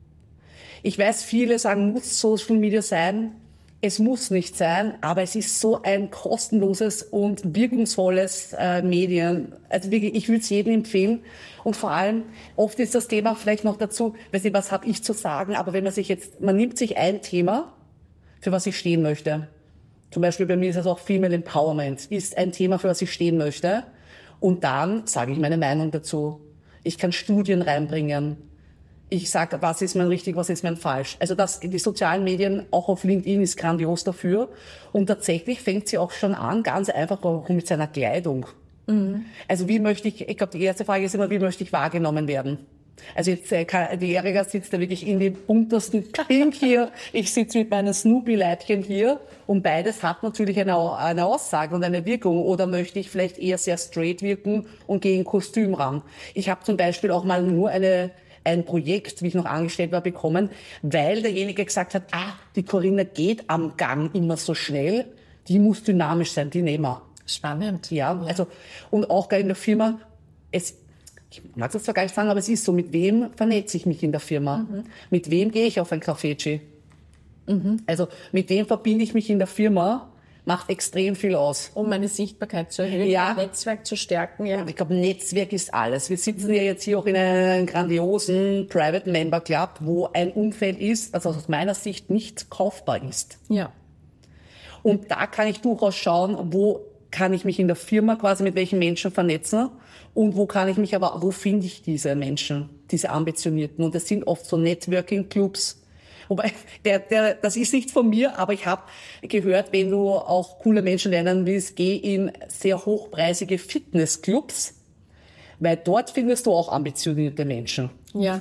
Ich weiß, viele sagen, muss Social Media sein. Es muss nicht sein, aber es ist so ein kostenloses und wirkungsvolles äh, Medien. Also wirklich, ich würde es jedem empfehlen. Und vor allem, oft ist das Thema vielleicht noch dazu, weiß nicht, was habe ich zu sagen, aber wenn man sich jetzt, man nimmt sich ein Thema, für was ich stehen möchte. Zum Beispiel bei mir ist das auch Female Empowerment, ist ein Thema, für was ich stehen möchte. Und dann sage ich meine Meinung dazu. Ich kann Studien reinbringen. Ich sage, was ist mein richtig, was ist mein falsch. Also das, die sozialen Medien, auch auf LinkedIn, ist grandios dafür. Und tatsächlich fängt sie auch schon an, ganz einfach auch mit seiner Kleidung. Mhm. Also wie möchte ich, ich glaube, die erste Frage ist immer, wie möchte ich wahrgenommen werden? Also jetzt, äh, die Erika sitzt da wirklich in dem untersten Pink hier. Ich sitze mit meinen Snoopy-Leibchen hier. Und beides hat natürlich eine, eine Aussage und eine Wirkung. Oder möchte ich vielleicht eher sehr straight wirken und gehe in Kostüm ran? Ich habe zum Beispiel auch mal nur eine ein Projekt, wie ich noch angestellt war, bekommen, weil derjenige gesagt hat, ah, die Corinna geht am Gang immer so schnell, die muss dynamisch sein, die nehmen wir. Spannend. Ja, also, und auch in der Firma, es, ich mag das zwar gar nicht sagen, aber es ist so, mit wem vernetze ich mich in der Firma? Mhm. Mit wem gehe ich auf ein Café? Mhm. Also, mit wem verbinde ich mich in der Firma? Macht extrem viel aus. Um meine Sichtbarkeit zu erhöhen, ja. Netzwerk zu stärken. Ja. Ich glaube, Netzwerk ist alles. Wir sitzen ja jetzt hier auch in einem grandiosen Private Member Club, wo ein Umfeld ist, das aus meiner Sicht nicht kaufbar ist. Ja. Und da kann ich durchaus schauen, wo kann ich mich in der Firma quasi mit welchen Menschen vernetzen und wo kann ich mich aber, wo finde ich diese Menschen, diese Ambitionierten? Und das sind oft so Networking-Clubs. Wobei, der, der, das ist nicht von mir, aber ich habe gehört, wenn du auch coole Menschen lernen willst, geh in sehr hochpreisige Fitnessclubs, weil dort findest du auch ambitionierte Menschen. Ja,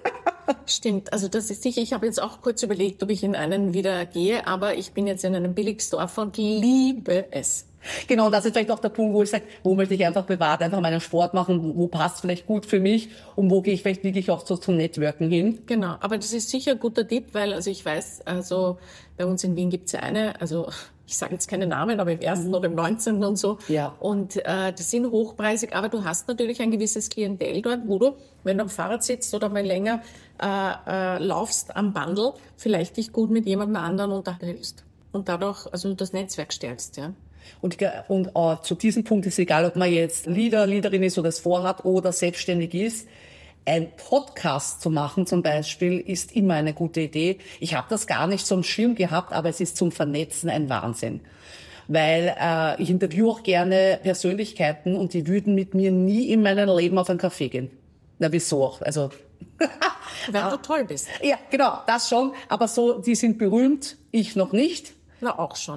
stimmt. Also das ist sicher. Ich habe jetzt auch kurz überlegt, ob ich in einen wieder gehe, aber ich bin jetzt in einem Billigsdorf und liebe es. Genau, das ist vielleicht auch der Punkt, wo ich sage, wo möchte ich einfach privat einfach meinen Sport machen, wo, wo passt vielleicht gut für mich und wo gehe ich vielleicht wirklich auch so zum Networken hin. Genau, aber das ist sicher ein guter Tipp, weil also ich weiß, also bei uns in Wien gibt's ja eine, also ich sage jetzt keine Namen, aber im ersten mhm. oder im neunzehnten und so. Ja. Und äh, die sind hochpreisig, aber du hast natürlich ein gewisses Klientel dort, wo du, wenn du am Fahrrad sitzt oder mal länger äh, äh, laufst am Bundle, vielleicht dich gut mit jemandem anderen unterhältst und dadurch also das Netzwerk stärkst, ja. Und, und uh, zu diesem Punkt ist egal, ob man jetzt Leader, Leaderin ist oder es vorhat oder selbstständig ist. Ein Podcast zu machen zum Beispiel ist immer eine gute Idee. Ich habe das gar nicht so im Schirm gehabt, aber es ist zum Vernetzen ein Wahnsinn. Weil äh, ich interviewe auch gerne Persönlichkeiten und die würden mit mir nie in meinem Leben auf einen Kaffee gehen. Na, wieso auch? Also weil du toll bist. Ja, genau, das schon. Aber so, die sind berühmt, ich noch nicht. Na, auch schon.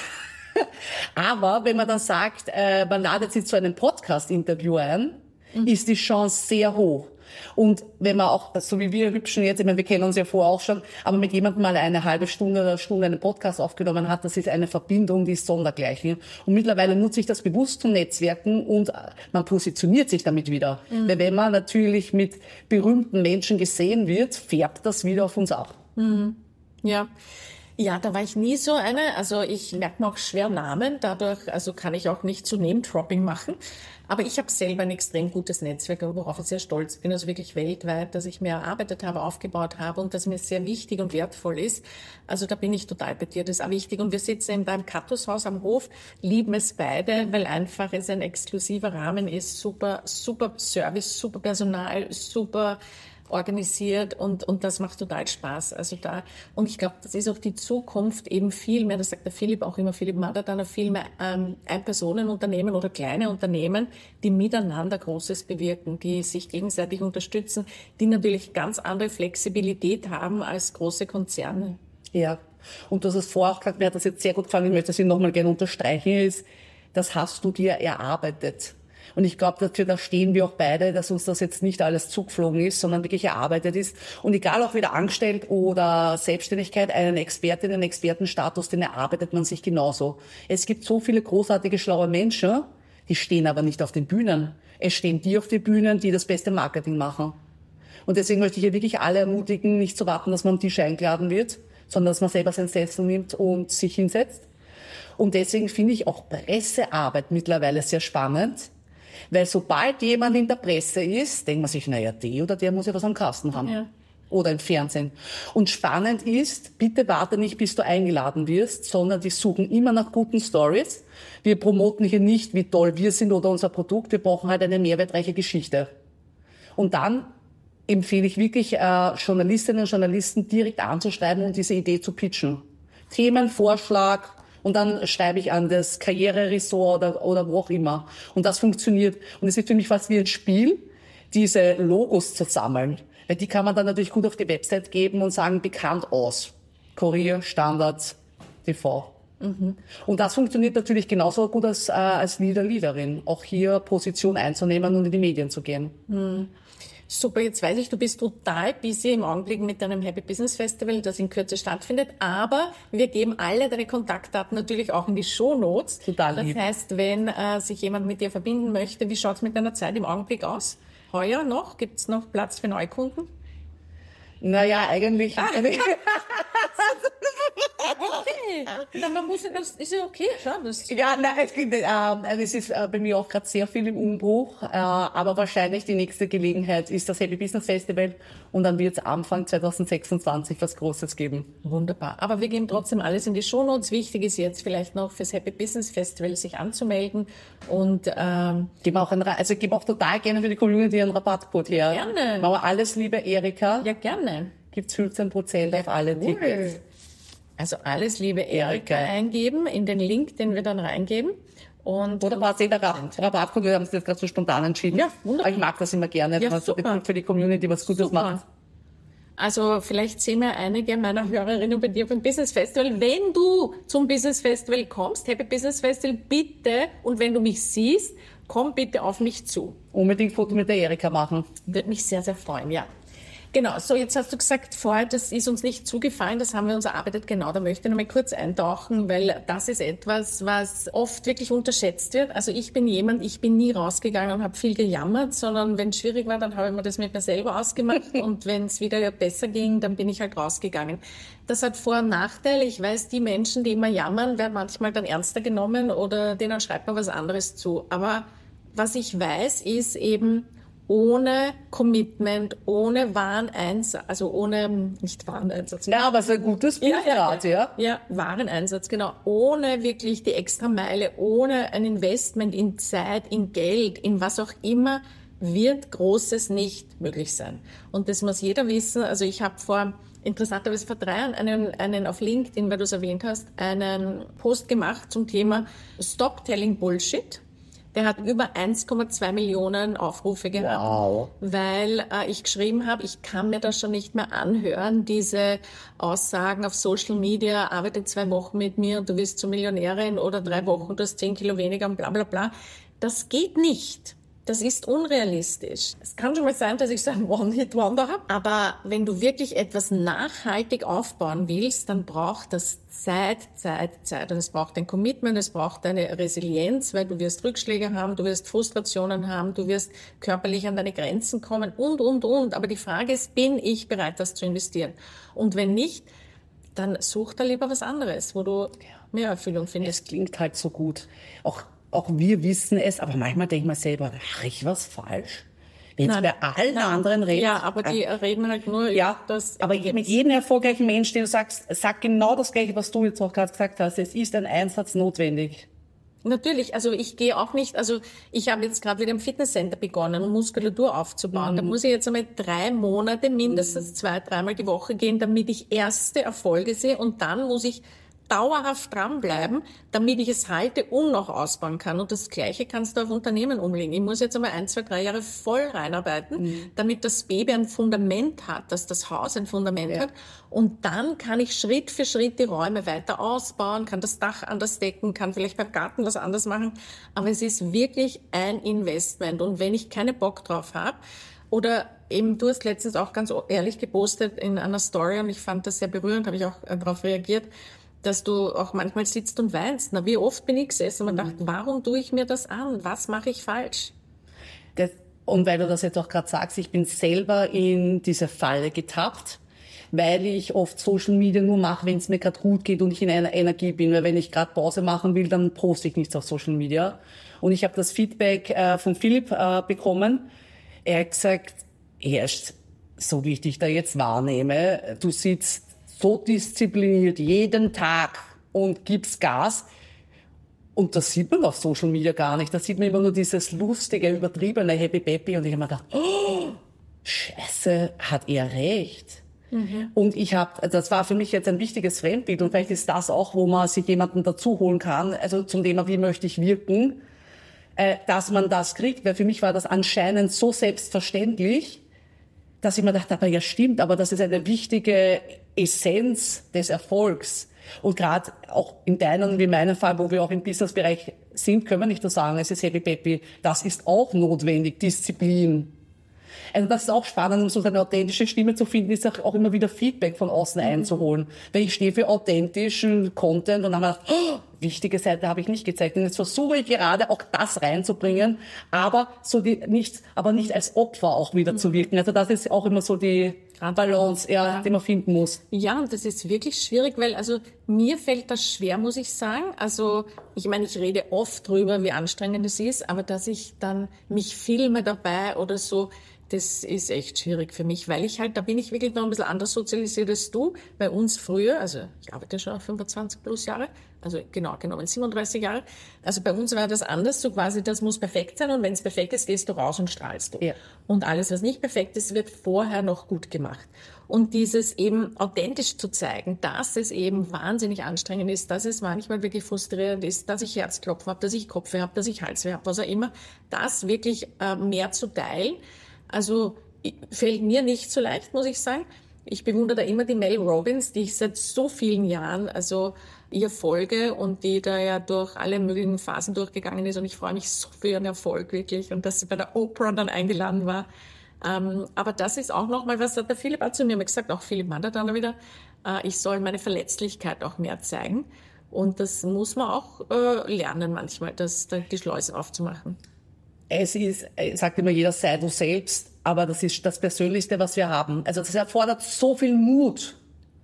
Aber wenn man dann sagt, äh, man ladet sie zu einem Podcast-Interview ein, mhm. ist die Chance sehr hoch. Und wenn man auch, so wie wir Hübschen jetzt, ich meine, wir kennen uns ja vorher auch schon, aber mit jemandem mal eine halbe Stunde oder eine Stunde einen Podcast aufgenommen hat, das ist eine Verbindung, die ist sondergleichen. Und mittlerweile nutze ich das bewusst zum Netzwerken und man positioniert sich damit wieder. Mhm. Weil wenn man natürlich mit berühmten Menschen gesehen wird, färbt das wieder auf uns ab. Mhm. Ja. Ja, da war ich nie so eine. Also ich merke mir auch schwer Namen. Dadurch also kann ich auch nicht so Name-Dropping machen. Aber ich habe selber ein extrem gutes Netzwerk, worauf ich sehr stolz bin. Also wirklich weltweit, dass ich mir erarbeitet habe, aufgebaut habe und das mir sehr wichtig und wertvoll ist. Also da bin ich total bei dir. Das ist auch wichtig. Und wir sitzen in deinem Kattushaus am Hof, lieben es beide, weil einfach es ein exklusiver Rahmen ist. Super, super Service, super Personal, super organisiert und und das macht total Spaß. Also da und ich glaube, das ist auch die Zukunft eben viel mehr. Das sagt der Philipp auch immer. Philipp Madertaner, viel mehr ähm, Ein-Personen-Unternehmen oder kleine Unternehmen, die miteinander Großes bewirken, die sich gegenseitig unterstützen, die natürlich ganz andere Flexibilität haben als große Konzerne. Ja. Und du hast es vorher auch gesagt, mir hat das jetzt sehr gut gefallen. Ich möchte das hier nochmal gerne unterstreichen. Ist, das hast du dir erarbeitet. Und ich glaube, dafür, da stehen wir auch beide, dass uns das jetzt nicht alles zugeflogen ist, sondern wirklich erarbeitet ist. Und egal, auch wieder angestellt oder Selbstständigkeit, einen Expertin, einen Expertenstatus, den erarbeitet man sich genauso. Es gibt so viele großartige, schlaue Menschen, die stehen aber nicht auf den Bühnen. Es stehen die auf den Bühnen, die das beste Marketing machen. Und deswegen möchte ich hier wirklich alle ermutigen, nicht zu warten, dass man am Tisch eingeladen wird, sondern dass man selber seinen Sessel nimmt und sich hinsetzt. Und deswegen finde ich auch Pressearbeit mittlerweile sehr spannend, weil sobald jemand in der Presse ist, denkt man sich, naja, der oder der muss ja was am Kasten haben. Ja. Oder im Fernsehen. Und spannend ist, bitte warte nicht, bis du eingeladen wirst, sondern die suchen immer nach guten Stories. Wir promoten hier nicht, wie toll wir sind oder unser Produkt. Wir brauchen halt eine mehrwertreiche Geschichte. Und dann empfehle ich wirklich, äh, Journalistinnen und Journalisten direkt anzuschreiben und diese Idee zu pitchen. Themenvorschlag und dann schreibe ich an das Karriereressort oder, oder wo auch immer. Und das funktioniert. Und es ist für mich fast wie ein Spiel, diese Logos zu sammeln. Weil die kann man dann natürlich gut auf die Website geben und sagen, bekannt aus. Kurier, Standard, T V. Mhm. Und das funktioniert natürlich genauso gut als, äh, als Leader, Leaderin. Auch hier Position einzunehmen und in die Medien zu gehen. Mhm. Super, jetzt weiß ich, du bist total busy im Augenblick mit deinem Happy Business Festival, das in Kürze stattfindet, aber wir geben alle deine Kontaktdaten natürlich auch in die Shownotes. Total lieb. Das heißt, wenn äh, sich jemand mit dir verbinden möchte, wie schaut's mit deiner Zeit im Augenblick aus? Heuer noch? Gibt's noch Platz für Neukunden? Naja, eigentlich. Ah. Okay. Na, man muss, das ist ja okay, schau. Das ja, nein, es, äh, es ist äh, bei mir auch gerade sehr viel im Umbruch, äh, aber wahrscheinlich die nächste Gelegenheit ist das Happy Business Festival und dann wird es Anfang zwanzig sechsundzwanzig was Großes geben. Wunderbar. Aber wir geben trotzdem alles in die Shownotes. Wichtig ist jetzt vielleicht noch fürs Happy Business Festival sich anzumelden und ähm, geben auch ein, also geben auch total gerne für die Community einen Rabattcode her. Gerne. Machen wir alles, liebe Erika. Ja, gerne. Gibt's fünfzehn Prozent auf alle cool. Tickets. Also alles, liebe Erika, eingeben in den Link, den wir dann reingeben. Und Oder war es eh der Rabattcode, wir haben es jetzt gerade so spontan entschieden. Ja, wunderbar. Aber ich mag das immer gerne, ja, wenn man so für die Community was Gutes super. macht. Also vielleicht sehen wir einige meiner Hörerinnen bei dir beim Business Festival. Wenn du zum Business Festival kommst, Happy Business Festival, bitte, und wenn du mich siehst, komm bitte auf mich zu. Unbedingt Foto mit der Erika machen. Würde mich sehr, sehr freuen, ja. Genau, so jetzt hast du gesagt vorher, das ist uns nicht zugefallen, das haben wir uns erarbeitet. Genau, da möchte ich noch mal kurz eintauchen, weil das ist etwas, was oft wirklich unterschätzt wird. Also ich bin jemand, ich bin nie rausgegangen und habe viel gejammert, sondern wenn es schwierig war, dann habe ich mir das mit mir selber ausgemacht und wenn es wieder besser ging, dann bin ich halt rausgegangen. Das hat Vor- und Nachteile. Ich weiß, die Menschen, die immer jammern, werden manchmal dann ernster genommen oder denen schreibt man was anderes zu. Aber was ich weiß, ist eben, ohne Commitment, ohne Wareneinsatz, also ohne, nicht Wareneinsatz. Ja, aber es ist ein gutes Bild, ja, ja, ja. Ja, Wareneinsatz, genau. Ohne wirklich die Extrameile, ohne ein Investment in Zeit, in Geld, in was auch immer, wird Großes nicht möglich sein. Und das muss jeder wissen. Also ich habe vor, interessanterweise vor drei Jahren einen, einen auf LinkedIn, weil du es erwähnt hast, einen Post gemacht zum Thema Stop Telling Bullshit. Der hat über eins Komma zwei Millionen Aufrufe gehabt, wow. weil äh, ich geschrieben habe, ich kann mir das schon nicht mehr anhören, diese Aussagen auf Social Media, arbeite zwei Wochen mit mir und du wirst zur Millionärin oder drei Wochen, du hast zehn Kilo weniger und bla bla bla. Das geht nicht. Das ist unrealistisch. Es kann schon mal sein, dass ich so einen One-Hit-Wonder habe, aber wenn du wirklich etwas nachhaltig aufbauen willst, dann braucht das Zeit, Zeit, Zeit. Und es braucht ein Commitment, es braucht eine Resilienz, weil du wirst Rückschläge haben, du wirst Frustrationen haben, du wirst körperlich an deine Grenzen kommen und, und, und. Aber die Frage ist, bin ich bereit, das zu investieren? Und wenn nicht, dann such da lieber was anderes, wo du mehr Erfüllung findest. Es klingt halt so gut. Auch Auch wir wissen es, aber manchmal denkt man selber, mache ich was falsch? Wenn es bei allen nein, anderen redet. Ja, aber die äh, reden halt nur, ja, das. Aber mit jedem erfolgreichen Menschen, den du sagst, sag genau das Gleiche, was du jetzt auch gerade gesagt hast. Es ist ein Einsatz notwendig. Natürlich, also ich gehe auch nicht, also ich habe jetzt gerade wieder im Fitnesscenter begonnen, um Muskulatur aufzubauen. Mhm. Da muss ich jetzt einmal drei Monate mindestens mhm. zwei, dreimal die Woche gehen, damit ich erste Erfolge sehe und dann muss ich dauerhaft dranbleiben, damit ich es halte und noch ausbauen kann. Und das Gleiche kannst du auf Unternehmen umlegen. Ich muss jetzt einmal ein, zwei, drei Jahre voll reinarbeiten, mhm. damit das Baby ein Fundament hat, dass das Haus ein Fundament ja. hat. Und dann kann ich Schritt für Schritt die Räume weiter ausbauen, kann das Dach anders decken, kann vielleicht beim Garten was anders machen. Aber es ist wirklich ein Investment. Und wenn ich keinen Bock drauf habe, oder eben, du hast letztens auch ganz ehrlich gepostet in einer Story und ich fand das sehr berührend, habe ich auch darauf reagiert, dass du auch manchmal sitzt und weinst. Na, wie oft bin ich gesessen und man dachte, warum tue ich mir das an? Was mache ich falsch? Das, und weil du das jetzt auch gerade sagst, ich bin selber in diese Falle getappt, weil ich oft Social Media nur mache, wenn es mir gerade gut geht und ich in einer Energie bin. Weil wenn ich gerade Pause machen will, dann poste ich nichts auf Social Media. Und ich habe das Feedback äh, von Philipp äh, bekommen. Er hat gesagt, erst so wie ich dich da jetzt wahrnehme, du sitzt so diszipliniert jeden Tag und gibst Gas. Und das sieht man auf Social Media gar nicht. Da sieht man immer nur dieses lustige, übertriebene Happy Peppy. Und ich habe mir gedacht, oh, Scheiße, hat er recht. Mhm. Und ich habe, das war für mich jetzt ein wichtiges Fremdbild. Und vielleicht ist das auch, wo man sich jemanden dazu holen kann. Also zum Thema, wie möchte ich wirken, äh, dass man das kriegt. Weil für mich war das anscheinend so selbstverständlich, dass ich mir dachte, aber ja stimmt, aber das ist eine wichtige Essenz des Erfolgs. Und gerade auch in deinem wie meinem Fall, wo wir auch im Businessbereich sind, können wir nicht nur sagen, es ist Happy Peppy. Das ist auch notwendig, Disziplin. Also das ist auch spannend, um so eine authentische Stimme zu finden, ist auch immer wieder Feedback von außen mhm. einzuholen. Weil ich stehe für authentischen Content und dann habe ich gedacht, oh, wichtige Seite habe ich nicht gezeigt. Und jetzt versuche ich gerade auch das reinzubringen, aber so die, nicht, aber nicht als Opfer auch wieder mhm. zu wirken. Also das ist auch immer so die Balance, ja, die man finden muss. Ja, und das ist wirklich schwierig, weil also mir fällt das schwer, muss ich sagen. Also ich meine, ich rede oft drüber, wie anstrengend es ist, aber dass ich dann mich filme dabei oder so, das ist echt schwierig für mich, weil ich halt, da bin ich wirklich noch ein bisschen anders sozialisiert als du. Bei uns früher, also ich arbeite schon fünfundzwanzig plus Jahre, also genau genommen siebenunddreißig Jahre. Also bei uns war das anders, so quasi, das muss perfekt sein und wenn es perfekt ist, gehst du raus und strahlst du. Ja. Und alles, was nicht perfekt ist, wird vorher noch gut gemacht. Und dieses eben authentisch zu zeigen, dass es eben wahnsinnig anstrengend ist, dass es manchmal wirklich frustrierend ist, dass ich Herzklopfen habe, dass ich Kopfweh habe, dass ich Halsweh habe, was auch immer, das wirklich äh, mehr zu teilen. Also fällt mir nicht so leicht, muss ich sagen. Ich bewundere da immer die Mel Robbins, die ich seit so vielen Jahren also ihr folge und die da ja durch alle möglichen Phasen durchgegangen ist. Und ich freue mich so für ihren Erfolg wirklich und dass sie bei der Oprah dann eingeladen war. Ähm, aber das ist auch nochmal, was hat der Philipp auch zu mir gesagt, auch Philipp Mander dann wieder, äh, ich soll meine Verletzlichkeit auch mehr zeigen. Und das muss man auch äh, lernen manchmal, das, die Schleuse aufzumachen. Es ist, sagt immer jeder, sei du selbst, aber das ist das Persönlichste, was wir haben. Also das erfordert so viel Mut.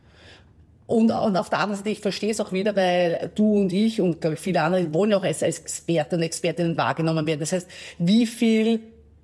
Und, und auf der anderen Seite, ich verstehe es auch wieder, weil du und ich und glaube ich viele andere wollen ja auch als, als Experten und Expertinnen wahrgenommen werden. Das heißt, wie viel,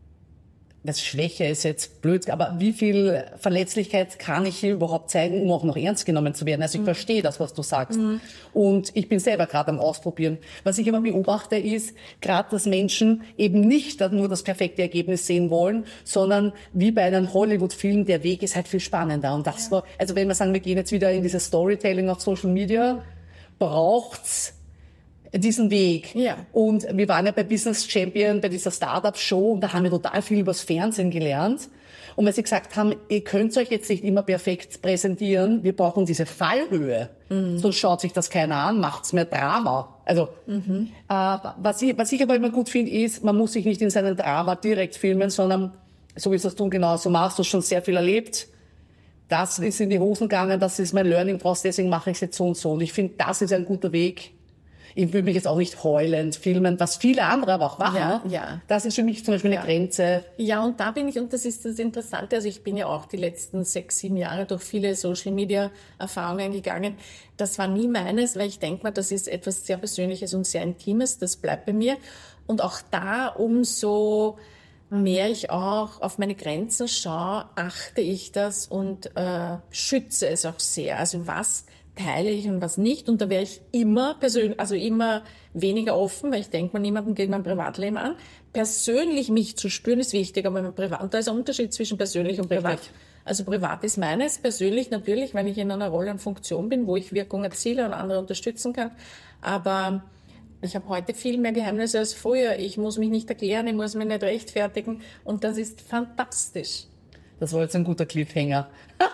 das Schwäche ist jetzt blöd, aber wie viel Verletzlichkeit kann ich hier überhaupt zeigen, um auch noch ernst genommen zu werden? Also ich mhm. verstehe das, was du sagst. Mhm. Und ich bin selber gerade am Ausprobieren. Was ich immer beobachte, ist gerade, dass Menschen eben nicht nur das perfekte Ergebnis sehen wollen, sondern wie bei einem Hollywood-Film, der Weg ist halt viel spannender. Und das ja. war, also wenn wir sagen, wir gehen jetzt wieder in dieses Storytelling auf Social Media, braucht's diesen Weg. Ja. Und wir waren ja bei Business Champion, bei dieser Startup-Show, und da haben wir total viel übers Fernsehen gelernt. Und weil sie gesagt haben, ihr könnt euch jetzt nicht immer perfekt präsentieren, wir brauchen diese Fallhöhe. Mhm. Sonst schaut sich das keiner an, macht's mehr Drama. Also, mhm. äh, was ich, was ich aber immer gut finde, ist, man muss sich nicht in seinem Drama direkt filmen, sondern, so wie es das du genauso machst, du hast schon sehr viel erlebt. Das ist in die Hosen gegangen, das ist mein Learning Process, deswegen mache ich es jetzt so und so. Und ich finde, das ist ein guter Weg. Ich will mich jetzt auch nicht heulend filmen, was viele andere aber auch machen. Ja, ja. Das ist für mich zum Beispiel eine ja. Grenze. Ja, und da bin ich, und das ist das Interessante, also ich bin ja auch die letzten sechs, sieben Jahre durch viele Social-Media-Erfahrungen gegangen. Das war nie meines, weil ich denke mal, das ist etwas sehr Persönliches und sehr Intimes, das bleibt bei mir. Und auch da, umso mehr ich auch auf meine Grenzen schaue, achte ich das und äh, schütze es auch sehr. Also was teile ich und was nicht. Und da wäre ich immer persönlich, also immer weniger offen, weil ich denke mal, niemandem geht mein Privatleben an. Persönlich mich zu spüren ist wichtig, aber mein Privat, und da ist ein Unterschied zwischen persönlich und privat. Richtig. Also privat ist meines, persönlich natürlich, weil ich in einer Rolle und Funktion bin, wo ich Wirkung erziele und andere unterstützen kann. Aber ich habe heute viel mehr Geheimnisse als früher. Ich muss mich nicht erklären, ich muss mich nicht rechtfertigen. Und das ist fantastisch. Das war jetzt ein guter Cliffhanger.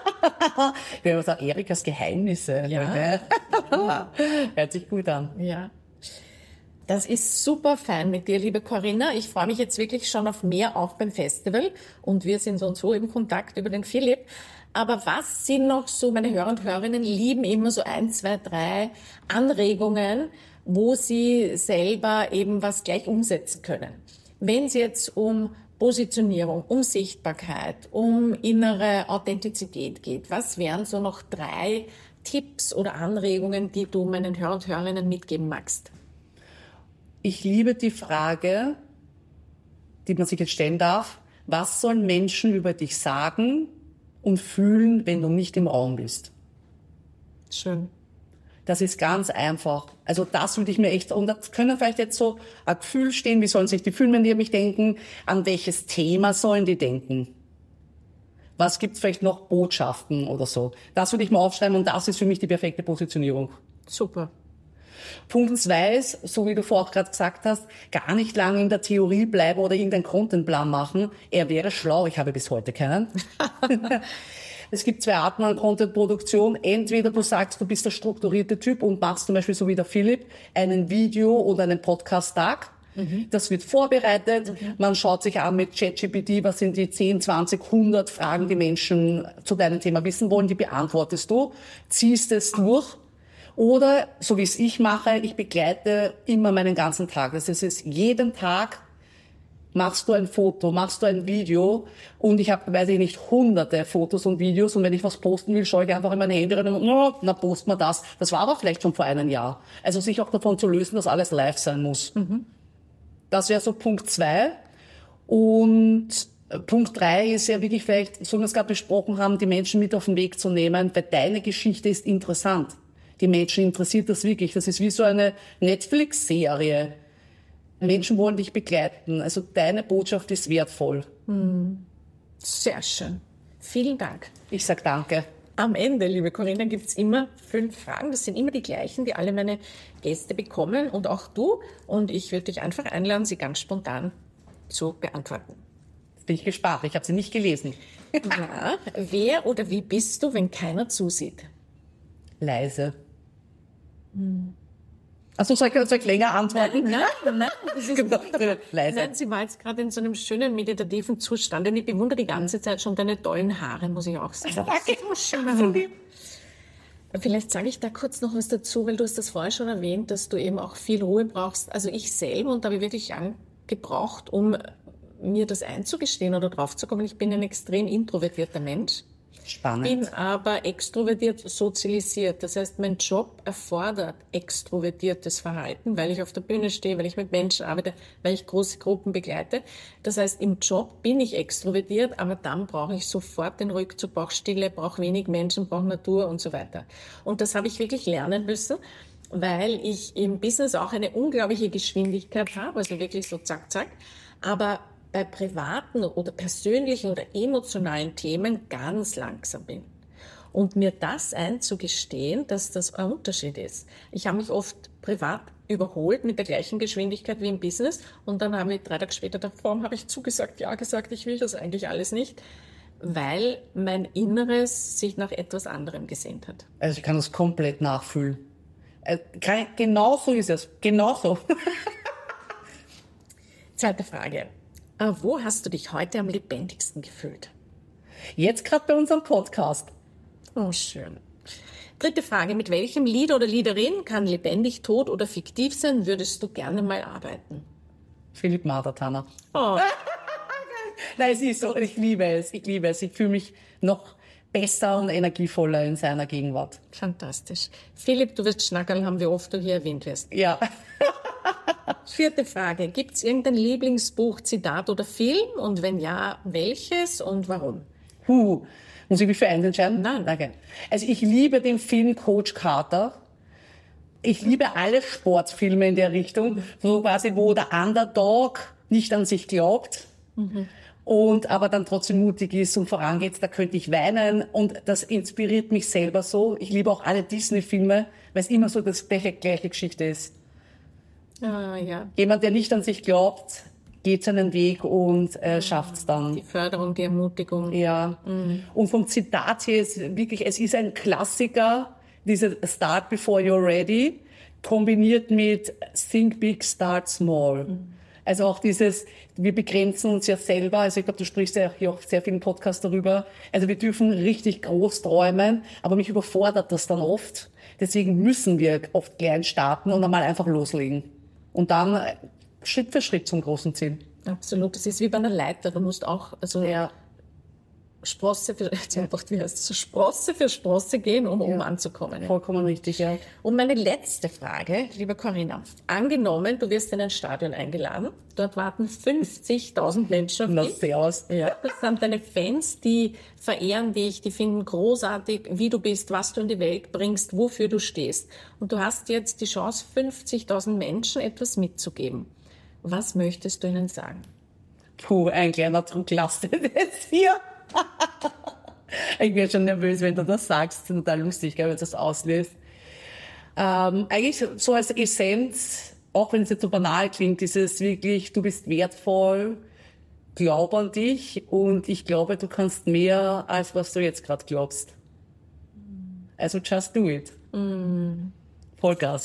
Wir haben gesagt, Erikas Geheimnisse. Ja. Hört sich gut an. Ja. Das ist super fein mit dir, liebe Corinna. Ich freue mich jetzt wirklich schon auf mehr, auch beim Festival. Und wir sind so und so im Kontakt über den Philipp. Aber was sind noch so, meine Hörer und Hörerinnen lieben immer so ein, zwei, drei Anregungen, wo sie selber eben was gleich umsetzen können. Wenn es jetzt um Positionierung, um Sichtbarkeit, um innere Authentizität geht, was wären so noch drei Tipps oder Anregungen, die du meinen Hörern und Hörerinnen mitgeben magst? Ich liebe die Frage, die man sich jetzt stellen darf, was sollen Menschen über dich sagen und fühlen, wenn du nicht im Raum bist? Schön. Das ist ganz einfach. Also das würde ich mir echt, und das können vielleicht jetzt so ein Gefühl stehen, wie sollen sich die fühlen, wenn die an mich denken, an welches Thema sollen die denken? Was gibt's vielleicht noch Botschaften oder so? Das würde ich mir aufschreiben und das ist für mich die perfekte Positionierung. Super. Punkt zwei ist, so wie du vorher auch gerade gesagt hast, gar nicht lange in der Theorie bleiben oder irgendeinen Contentplan machen. Er wäre schlau, ich habe bis heute keinen. Es gibt zwei Arten an Contentproduktion. Entweder du sagst, du bist der strukturierte Typ und machst zum Beispiel so wie der Philipp einen Video- oder einen Podcast-Tag. Mhm. Das wird vorbereitet. Mhm. Man schaut sich an mit ChatGPT, was sind die zehn, zwanzig, hundert Fragen, die Menschen zu deinem Thema wissen wollen. Die beantwortest du, ziehst es durch. Oder, so wie es ich mache, ich begleite immer meinen ganzen Tag. Das ist jeden Tag machst du ein Foto, machst du ein Video und ich habe, weiß ich nicht, hunderte Fotos und Videos und wenn ich was posten will, schaue ich einfach in meine Hände rein und no, na, post mal das. Das war aber vielleicht schon vor einem Jahr. Also sich auch davon zu lösen, dass alles live sein muss. Mhm. Das wäre so Punkt zwei. Und Punkt drei ist ja wirklich vielleicht, so wie wir es gerade besprochen haben, die Menschen mit auf den Weg zu nehmen, weil deine Geschichte ist interessant. Die Menschen interessiert das wirklich. Das ist wie so eine Netflix-Serie. Menschen wollen dich begleiten. Also deine Botschaft ist wertvoll. Sehr schön. Vielen Dank. Ich sag danke. Am Ende, liebe Corinna, gibt's immer fünf Fragen. Das sind immer die gleichen, die alle meine Gäste bekommen und auch du. Und ich würde dich einfach einladen, sie ganz spontan zu beantworten. Bin ich gespannt. Ich habe sie nicht gelesen. Ja, wer oder wie bist du, wenn keiner zusieht? Leise. Hm. Also soll ich, soll ich länger antworten? Nein, nein, nein, das ist genau, leise. Nein, sie war jetzt gerade in so einem schönen meditativen Zustand und ich bewundere die ganze Zeit schon deine tollen Haare, muss ich auch sagen. Danke. Vielleicht sage ich da kurz noch was dazu, weil du hast das vorher schon erwähnt, dass du eben auch viel Ruhe brauchst. Also ich selber, und da habe ich wirklich lang gebraucht, um mir das einzugestehen oder drauf zu kommen, ich bin ein extrem introvertierter Mensch. Spannend. Bin aber extrovertiert sozialisiert. Das heißt, mein Job erfordert extrovertiertes Verhalten, weil ich auf der Bühne stehe, weil ich mit Menschen arbeite, weil ich große Gruppen begleite. Das heißt, im Job bin ich extrovertiert, aber dann brauche ich sofort den Rückzug, brauche Stille, brauche wenig Menschen, brauche Natur und so weiter. Und das habe ich wirklich lernen müssen, weil ich im Business auch eine unglaubliche Geschwindigkeit habe, also wirklich so zack, zack. Aber bei privaten oder persönlichen oder emotionalen Themen ganz langsam bin. Und mir das einzugestehen, dass das ein Unterschied ist. Ich habe mich oft privat überholt mit der gleichen Geschwindigkeit wie im Business und dann habe ich drei Tage später davor habe ich zugesagt, ja gesagt, ich will das eigentlich alles nicht, weil mein Inneres sich nach etwas anderem gesehnt hat. Also ich kann das komplett nachfühlen. Genau so ist es. Genau so. Zweite Frage. Wo hast du dich heute am lebendigsten gefühlt? Jetzt gerade bei unserem Podcast. Oh, schön. Dritte Frage. Mit welchem Lied oder Liederin, kann lebendig, tot oder fiktiv sein, würdest du gerne mal arbeiten? Philipp Madertaner. Oh. Nein, es ist so. Ich liebe es. Ich liebe es. Ich fühle mich noch besser und energievoller in seiner Gegenwart. Fantastisch. Philipp, du wirst schnackeln haben, wie oft du hier erwähnt wirst. Ja. Vierte Frage. Gibt es irgendein Lieblingsbuch, Zitat oder Film? Und wenn ja, welches und warum? Huh. Muss ich mich für eins entscheiden? Nein. Danke. Also ich liebe den Film Coach Carter. Ich liebe alle Sportfilme in der Richtung, so quasi, wo der Underdog nicht an sich glaubt. Mhm. Und aber dann trotzdem mutig ist und vorangeht, da könnte ich weinen und das inspiriert mich selber so. Ich liebe auch alle Disney-Filme, weil es immer so das gleiche, gleiche Geschichte ist. Ah, ja. Jemand, der nicht an sich glaubt, geht seinen Weg und äh, schafft es dann. Die Förderung, die Ermutigung. Ja. Mhm. Und vom Zitat her ist wirklich, es ist ein Klassiker, diese Start before you're ready, kombiniert mit Think big, start small. Mhm. Also auch dieses, wir begrenzen uns ja selber, also ich glaube, du sprichst ja hier auch sehr viel im Podcast darüber, also wir dürfen richtig groß träumen, aber mich überfordert das dann oft. Deswegen müssen wir oft klein starten und einmal einfach loslegen. Und dann Schritt für Schritt zum großen Ziel. Absolut. Das ist wie bei einer Leiter. Du musst auch, also Ja. Sprosse für, jetzt ja. wie heißt das? Sprosse für Sprosse gehen, um Ja. oben anzukommen. Vollkommen richtig, ja. Und meine letzte Frage, liebe Corinna. Angenommen, du wirst in ein Stadion eingeladen. Dort warten fünfzigtausend Menschen auf Na, dich. servus. Ja, das sind deine Fans, die verehren dich, die finden großartig, wie du bist, was du in die Welt bringst, wofür du stehst. Und du hast jetzt die Chance, fünfzigtausend Menschen etwas mitzugeben. Was möchtest du ihnen sagen? Puh, ein kleiner Drucklastet jetzt hier. Ich bin schon nervös, wenn du das sagst. Total lustig, gell, wenn du das auslöst. Ähm, eigentlich so als Essenz, auch wenn es jetzt so banal klingt, ist es wirklich, du bist wertvoll, glaub an dich und ich glaube, du kannst mehr, als was du jetzt gerade glaubst. Also just do it. Mm. Vollgas.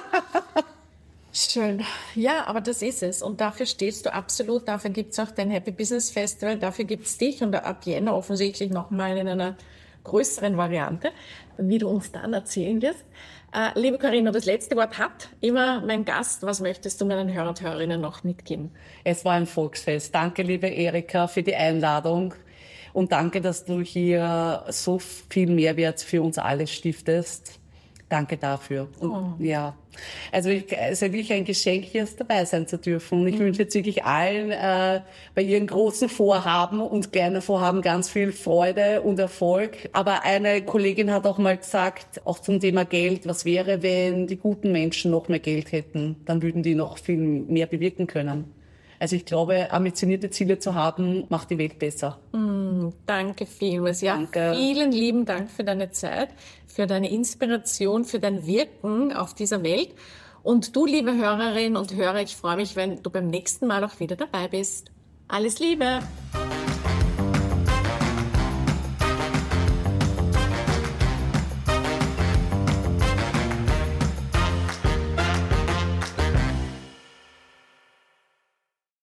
Schön. Ja, aber das ist es. Und dafür stehst du absolut. Dafür gibt's auch dein Happy Business Festival. Dafür gibt's dich und ab Jänner offensichtlich nochmal in einer größeren Variante, wie du uns dann erzählen wirst. Äh, liebe Corinna, das letzte Wort hat immer mein Gast. Was möchtest du meinen Hörern und Hörerinnen noch mitgeben? Es war ein Volksfest. Danke, liebe Erika, für die Einladung. Und danke, dass du hier so viel Mehrwert für uns alle stiftest. Danke dafür. Und, Oh. Ja, also ich, es ist wirklich ein Geschenk, hier dabei sein zu dürfen. Und ich mhm. wünsche jetzt wirklich allen äh, bei ihren großen Vorhaben und kleinen Vorhaben ganz viel Freude und Erfolg. Aber eine Kollegin hat auch mal gesagt, auch zum Thema Geld, was wäre, wenn die guten Menschen noch mehr Geld hätten? Dann würden die noch viel mehr bewirken können. Also ich glaube, ambitionierte Ziele zu haben, macht die Welt besser. Mm, danke vielmals. Ja, Danke. Vielen lieben Dank für deine Zeit, für deine Inspiration, für dein Wirken auf dieser Welt. Und du, liebe Hörerinnen und Hörer, ich freue mich, wenn du beim nächsten Mal auch wieder dabei bist. Alles Liebe!